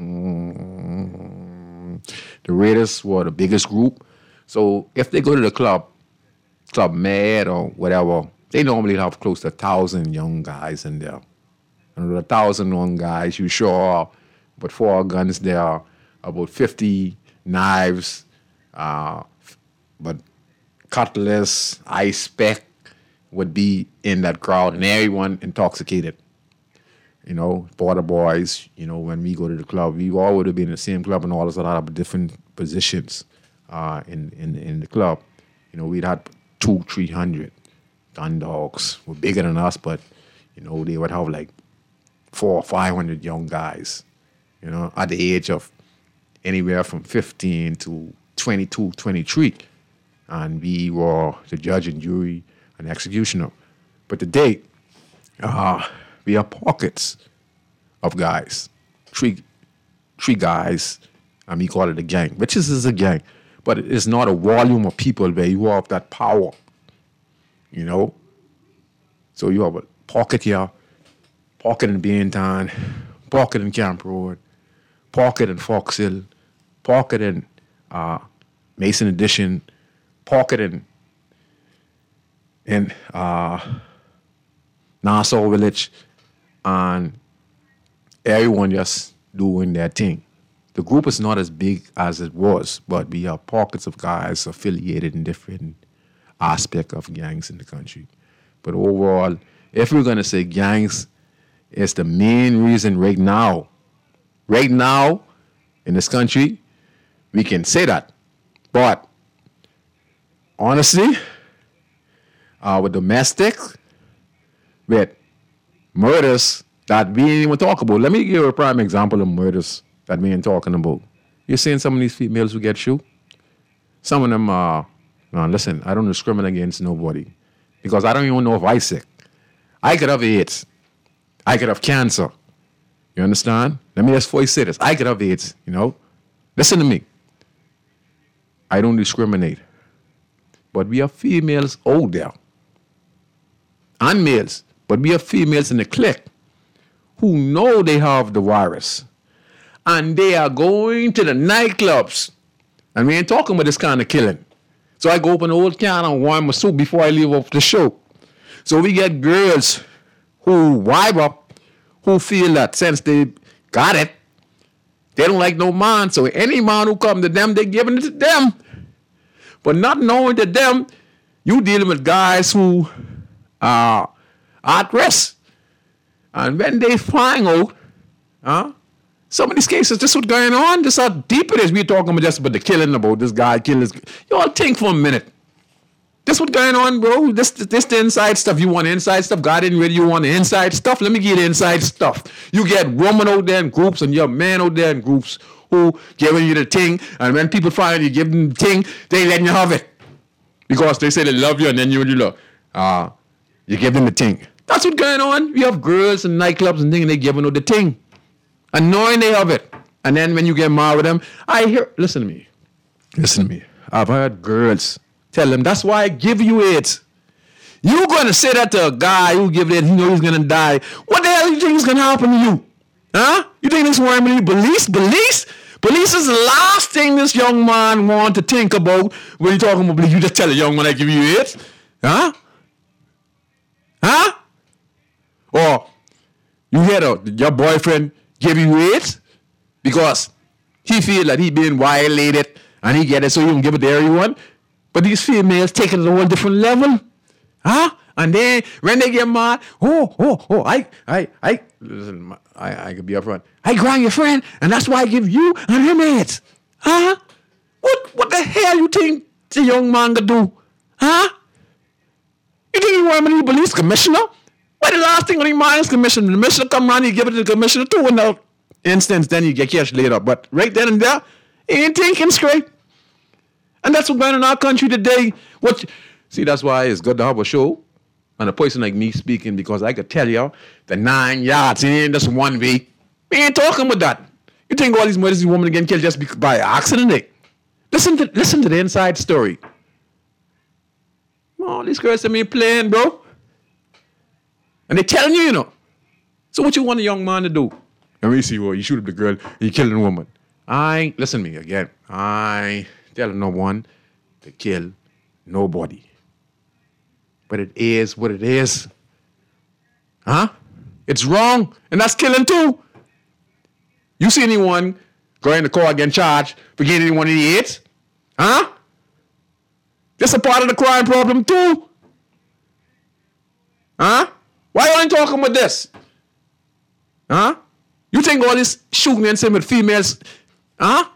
mm, the Raiders were the biggest group. So if they go to the club, Club Med or whatever, they normally have close to a thousand young guys in there. And with a thousand young guys, you sure up with four guns there, about fifty knives, uh, but cutlass, ice spec would be in that crowd, and everyone intoxicated. you know, Border Boys, you know, when we go to the club, we all would have been in the same club and all this a lot of different positions uh, in, in in the club. You know, we'd had two, three hundred gun dogs were bigger than us, but you know, they would have like four or five hundred young guys, you know, at the age of anywhere from fifteen to twenty-two, twenty-three. And we were the judge and jury and executioner. But today, uh, we have pockets of guys, three, three guys, and we call it a gang, which is, is a gang, but it's not a volume of people where you have that power, you know. So you have a pocket here, pocket in Baintown, pocket in Camp Road, pocket in Fox Hill, pocket in uh, Mason Addition, pocket in in uh, Nassau Village, and everyone just doing their thing. The group is not as big as it was, but we have pockets of guys affiliated in different aspects of gangs in the country. But overall, if we're going to say gangs is the main reason right now, right now in this country, we can say that. But honestly, uh, with domestic, with murders that we ain't even talk about. Let me give you a prime example of murders that we ain't talking about. You're seeing some of these females who get shot. Some of them are, uh, no, listen, I don't discriminate against nobody because I don't even know if I'm sick. I could have AIDS. I could have cancer. You understand? Let me just voice say this. I could have AIDS, you know? Listen to me. I don't discriminate. But we have females out there. And males. But we have females in the clique who know they have the virus. And they are going to the nightclubs. And we ain't talking about this kind of killing. So I go open an old can and warm my soup before I leave off the show. So we get girls who vibe up, who feel that since they got it, they don't like no man. So any man who come to them, they giving it to them. But not knowing to them, you dealing with guys who are at risk. And when they find out, huh, some of these cases, this is what's going on. This is how deep it is. We're talking about just about the killing, about this guy killing this. You all think for a minute. This what's going on, bro. This this the inside stuff. You want the inside stuff? God didn't really you want the inside stuff? Let me give you the inside stuff. You get women out there in groups and you have men out there in groups who giving you the thing. And when people find you give them the thing, they letting you have it. Because they say they love you and then you, you look, uh, you give them the thing. That's what's going on. We have girls and nightclubs and things and they giving out the thing. And knowing they have it. And then when you get mad with them, I hear, listen to me. Listen to me. I've heard girls tell them, that's why I give you it. You're going to say that to a guy who give it, he know he's going to die. What the hell do you think is going to happen to you? Huh? You think this worry me? Police? Police? Police is the last thing this young man want to think about when you're talking about police. You just tell a young man I give you it. Huh? Huh? Or you hear the, your boyfriend give you it because he feel that he being violated and he get it so he can give it to everyone. But these females take it to a whole different level. Huh? And then when they get mad, oh, oh, oh, I, I, I, listen, I, I could be upfront. I grind your friend, and that's why I give you and him it. Huh? What, what the hell you think the young man could do? Huh? You think you want me to be police commissioner? Why the last thing on your mind is commissioner? The commissioner come around, you give it to the commissioner too, in that instance, then you get cash later. But right then and there, he ain't thinking straight. And that's what's going on in our country today. What? See, that's why it's good to have a show and a person like me speaking, because I could tell you the nine yards in just one way. We ain't talking about that. You think all these murders, these women getting killed just by accident? Eh? Listen to listen to the inside story. All these girls that me playing, bro. And they telling you, you know. So what you want a young man to do? Let me see, well, you shoot up the girl, you killing a woman. I ain't, listen to me again. I ain't telling no one to kill nobody. But it is what it is. Huh? It's wrong. And that's killing too. You see anyone going to court getting charged for getting anyone of the AIDS? Huh? That's a part of the crime problem too. Huh? Why you ain't talking about this? Huh? You think all this shooting and with females, huh?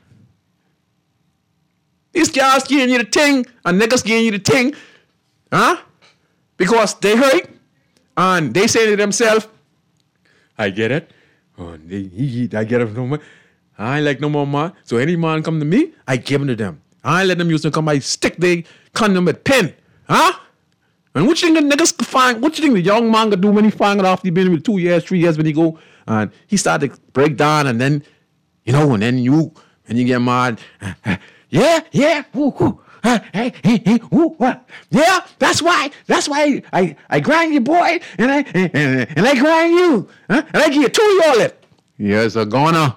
These girls giving you the thing, and niggas giving you the thing, huh? Because they hurt, and they say to themselves, I get it. Oh, they, he, he, I get it no more. I ain't like no more man. So any man come to me, I give him to them. I ain't let them use to come, I stick they condom with pen, huh? And what you think the niggas find, what you think the young man could do when he find it after he been with two years, three years when he go, and he start to break down, and then, you know, and then you, and you get mad, yeah, yeah, woo, woo. Uh, hey, hey, hey, woo, what? Yeah, that's why. That's why I, I grind you, boy, and I and, and I grind you, huh? And I give you two y'all it. Yes, a goner.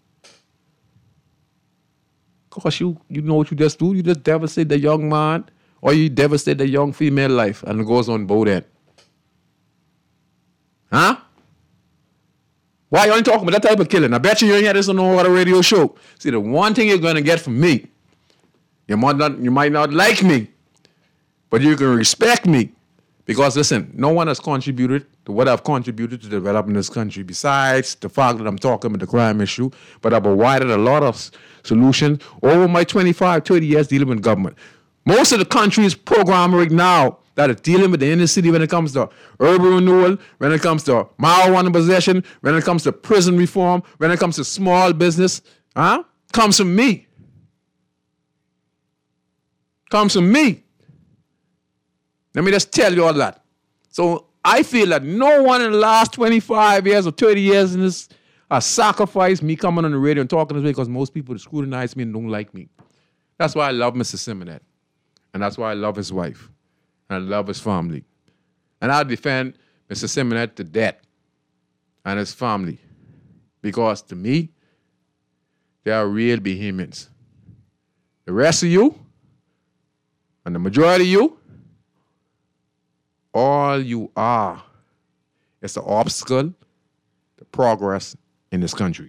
Cause you you know what you just do. You just devastate the young man, or you devastate the young female life, and it goes on both ends. Huh? Why you only talking about that type of killing? I bet you you ain't had this on no other radio show. See, the one thing you're gonna get from me. You might not, you might not like me, but you can respect me. Because listen, no one has contributed to what I've contributed to developing this country besides the fact that I'm talking about the crime issue, but I've provided a lot of solutions over my twenty-five, thirty years dealing with government. Most of the country's program right now that is dealing with the inner city when it comes to urban renewal, when it comes to marijuana possession, when it comes to prison reform, when it comes to small business, huh? Comes from me. Comes from me. Let me just tell you all that. So I feel that no one in the last twenty-five years or thirty years in this has sacrificed me coming on the radio and talking this way because most people scrutinize me and don't like me. That's why I love Mister Simonet. And that's why I love his wife. And I love his family. And I defend Mister Simonet to death and his family. Because to me, they are real behemoths. The rest of you, and the majority of you, all you are is the obstacle to progress in this country.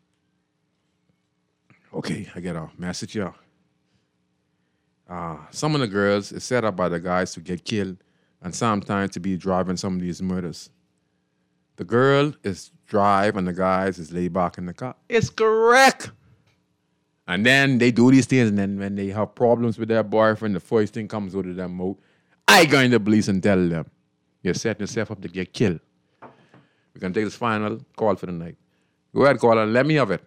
Okay, I get a message here. Uh, some of the girls is set up by the guys to get killed and sometimes to be driving some of these murders. The girl is drive and the guys is lay back in the car. It's correct. And then they do these things, and then when they have problems with their boyfriend, the first thing comes out of their mouth, I go in the police and tell them, you're setting yourself up to get killed. We're going to take this final call for the night. Go ahead, caller. Let me have it.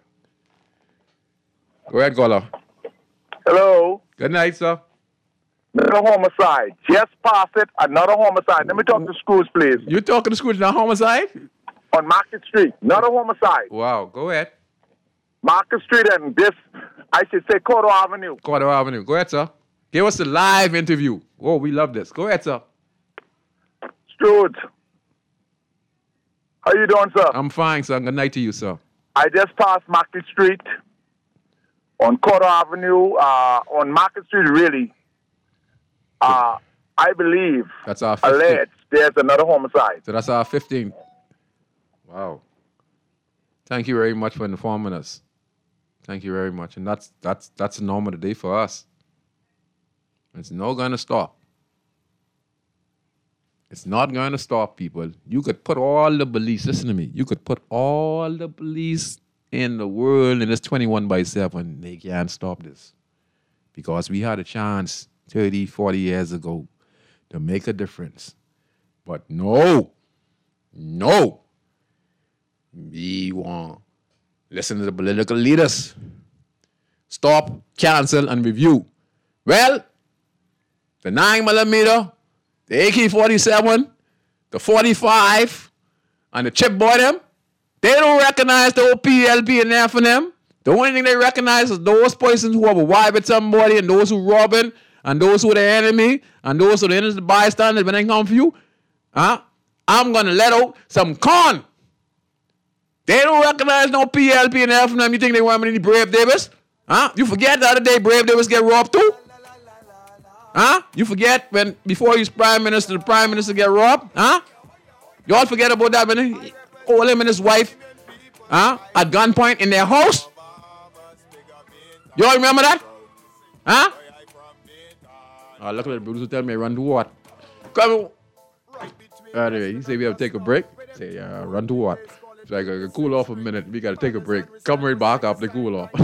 Go ahead, caller. Hello. Good night, sir. Another homicide. Just past it, another homicide. Let me talk to Scrooge, please. You talking to Scrooge, not homicide? On Market Street. Another homicide. Wow, go ahead. Market Street and this, I should say, Cordova Avenue. Cordova Avenue. Go ahead, sir. Give us a live interview. Oh, we love this. Go ahead, sir. Scrooge. How you doing, sir? I'm fine, sir. Good night to you, sir. I just passed Market Street on Cordova Avenue, uh, on Market Street, really. Uh, I believe, that's our fifteenth. Alleged, there's another homicide. So that's our fifteenth. Wow. Thank you very much for informing us. Thank you very much. And that's that's that's the norm of the day for us. It's not going to stop. It's not going to stop, people. You could put all the police, listen to me, you could put all the police in the world in this twenty-one by seven. They can't stop this. Because we had a chance thirty, forty years ago to make a difference. But no, no. We want listen to the political leaders. Stop, cancel, and review. Well, the nine millimeter, the A K forty-seven, the forty-five, and the chip boy them, they don't recognize the O P L P and F and M. The only thing they recognize is those persons who have a wife with somebody and those who robbing and those who are the enemy and those who are the innocent bystanders when they come for you. Huh? I'm going to let out some con. They don't recognize no P L P and F and M. You think they want any Brave Davis? Huh? You forget the other day Brave Davis get robbed too? Huh? You forget when before he was prime minister, the prime minister get robbed? Huh? You all forget about that when he, all him and his wife, huh? At gunpoint in their house? You all remember that? Huh? Oh, look at the producer tell me run to what? Come on. Anyway, you say we have to take a break? Say, uh, run to what? So I gotta cool off a minute. We gotta take a break. Come right back after the cool off.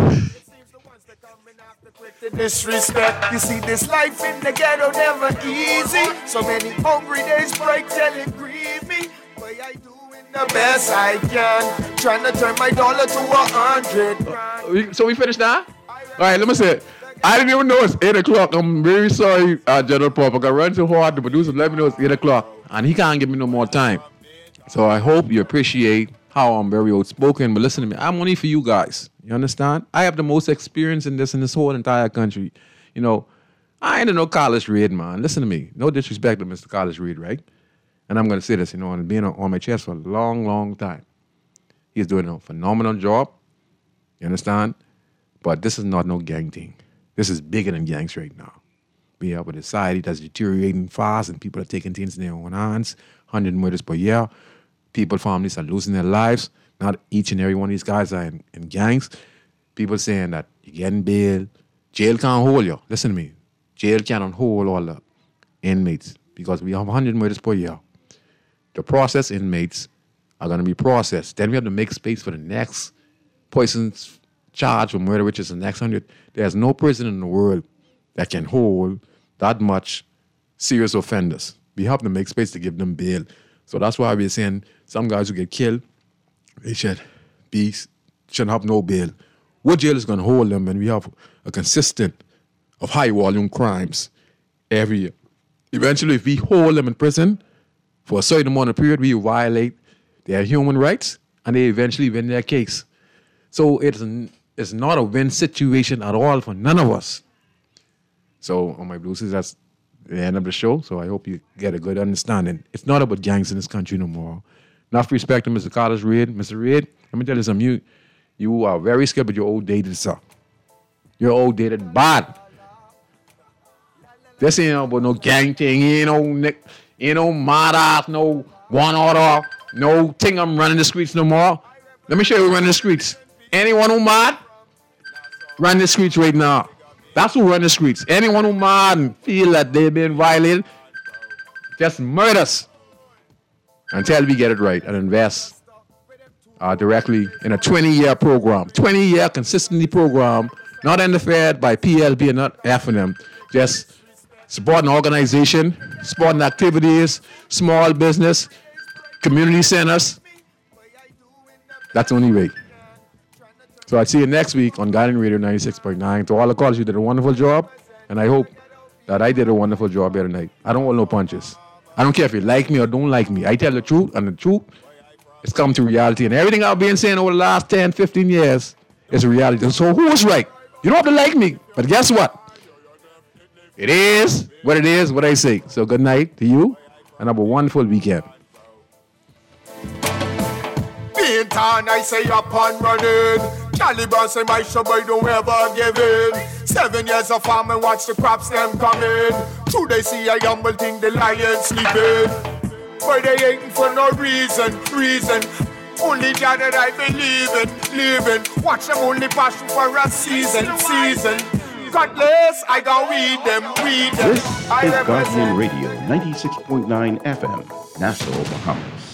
Disrespect, you see this life in the ghetto never easy. So many hungry days break till it grieve me. But I doing the best I can, trying to turn my dollar to a hundred. Uh, so we finished now? All right, let me say it. I didn't even know it's eight o'clock. I'm very sorry, uh, General Pop. I got run so hard. The producer let me know it's eight o'clock, and he can't give me no more time. So I hope you appreciate how I'm very outspoken. But listen to me, I'm only for you guys. You understand? I have the most experience in this in this whole entire country. You know, I ain't no Carlos Reid, man. Listen to me. No disrespect to Mister Carlos Reid, right? And I'm going to say this, you know, and being on my chest for a long, long time. He's doing a phenomenal job. You understand? But this is not no gang thing. This is bigger than gangs right now. We have a society that's deteriorating fast and people are taking things in their own hands. one hundred murders per year. People, families are losing their lives. Not each and every one of these guys are in, in gangs. People saying that you're getting bail. Jail can't hold you. Listen to me. Jail cannot hold all the inmates because we have one hundred murders per year. The processed inmates are going to be processed. Then we have to make space for the next person's charge for murder, which is the next hundred. There's no prison in the world that can hold that much serious offenders. We have to make space to give them bail. So that's why we're saying some guys who get killed, they should be, shouldn't have no bail. What jail is going to hold them when we have a consistent of high volume crimes every year? Eventually, if we hold them in prison for a certain amount of period, we violate their human rights and they eventually win their case. So it's, it's not a win situation at all for none of us. So on my Blue Seas, that's the end of the show. So I hope you get a good understanding. It's not about gangs in this country no more. Enough respect to Mister Carlos Reid. Mister Reid, let me tell you something. You, you are very skilled, but you're outdated, sir. You're outdated bad. This ain't about no gang thing. Ain't no, ain't no mad ass, no one order, no thing I'm running the streets no more. Let me show you who running the streets. Anyone who mad, run the streets right now. That's who run the streets. Anyone who mad and feel that they've been violated, just murders until we get it right and invest uh, directly in a twenty-year program. twenty-year consistently program, not interfered by P L B and not F and M. Just supporting organization, supporting activities, small business, community centers. That's the only way. So I'll see you next week on Guardian Radio ninety-six point nine. To all the callers, you did a wonderful job. And I hope that I did a wonderful job here tonight. I don't want no punches. I don't care if you like me or don't like me. I tell the truth, and the truth is come to reality. And everything I've been saying over the last ten, fifteen years is a reality. So who is right? You don't have to like me. But guess what? It is what it is, what I say. So good night to you, and have a wonderful weekend. Being town, I say up and running. Charlie Brown say my show boy don't ever give in. Seven years of farm and watch the crops them coming. Two they see a humble thing, the lion sleeping. But they ain't for no reason, reason. Only God that I believe in, living. Watch them only pass for a season, season. Godless, I go weed them, weed them. This is Guardian Radio ninety-six point nine F M, Nassau, Bahamas.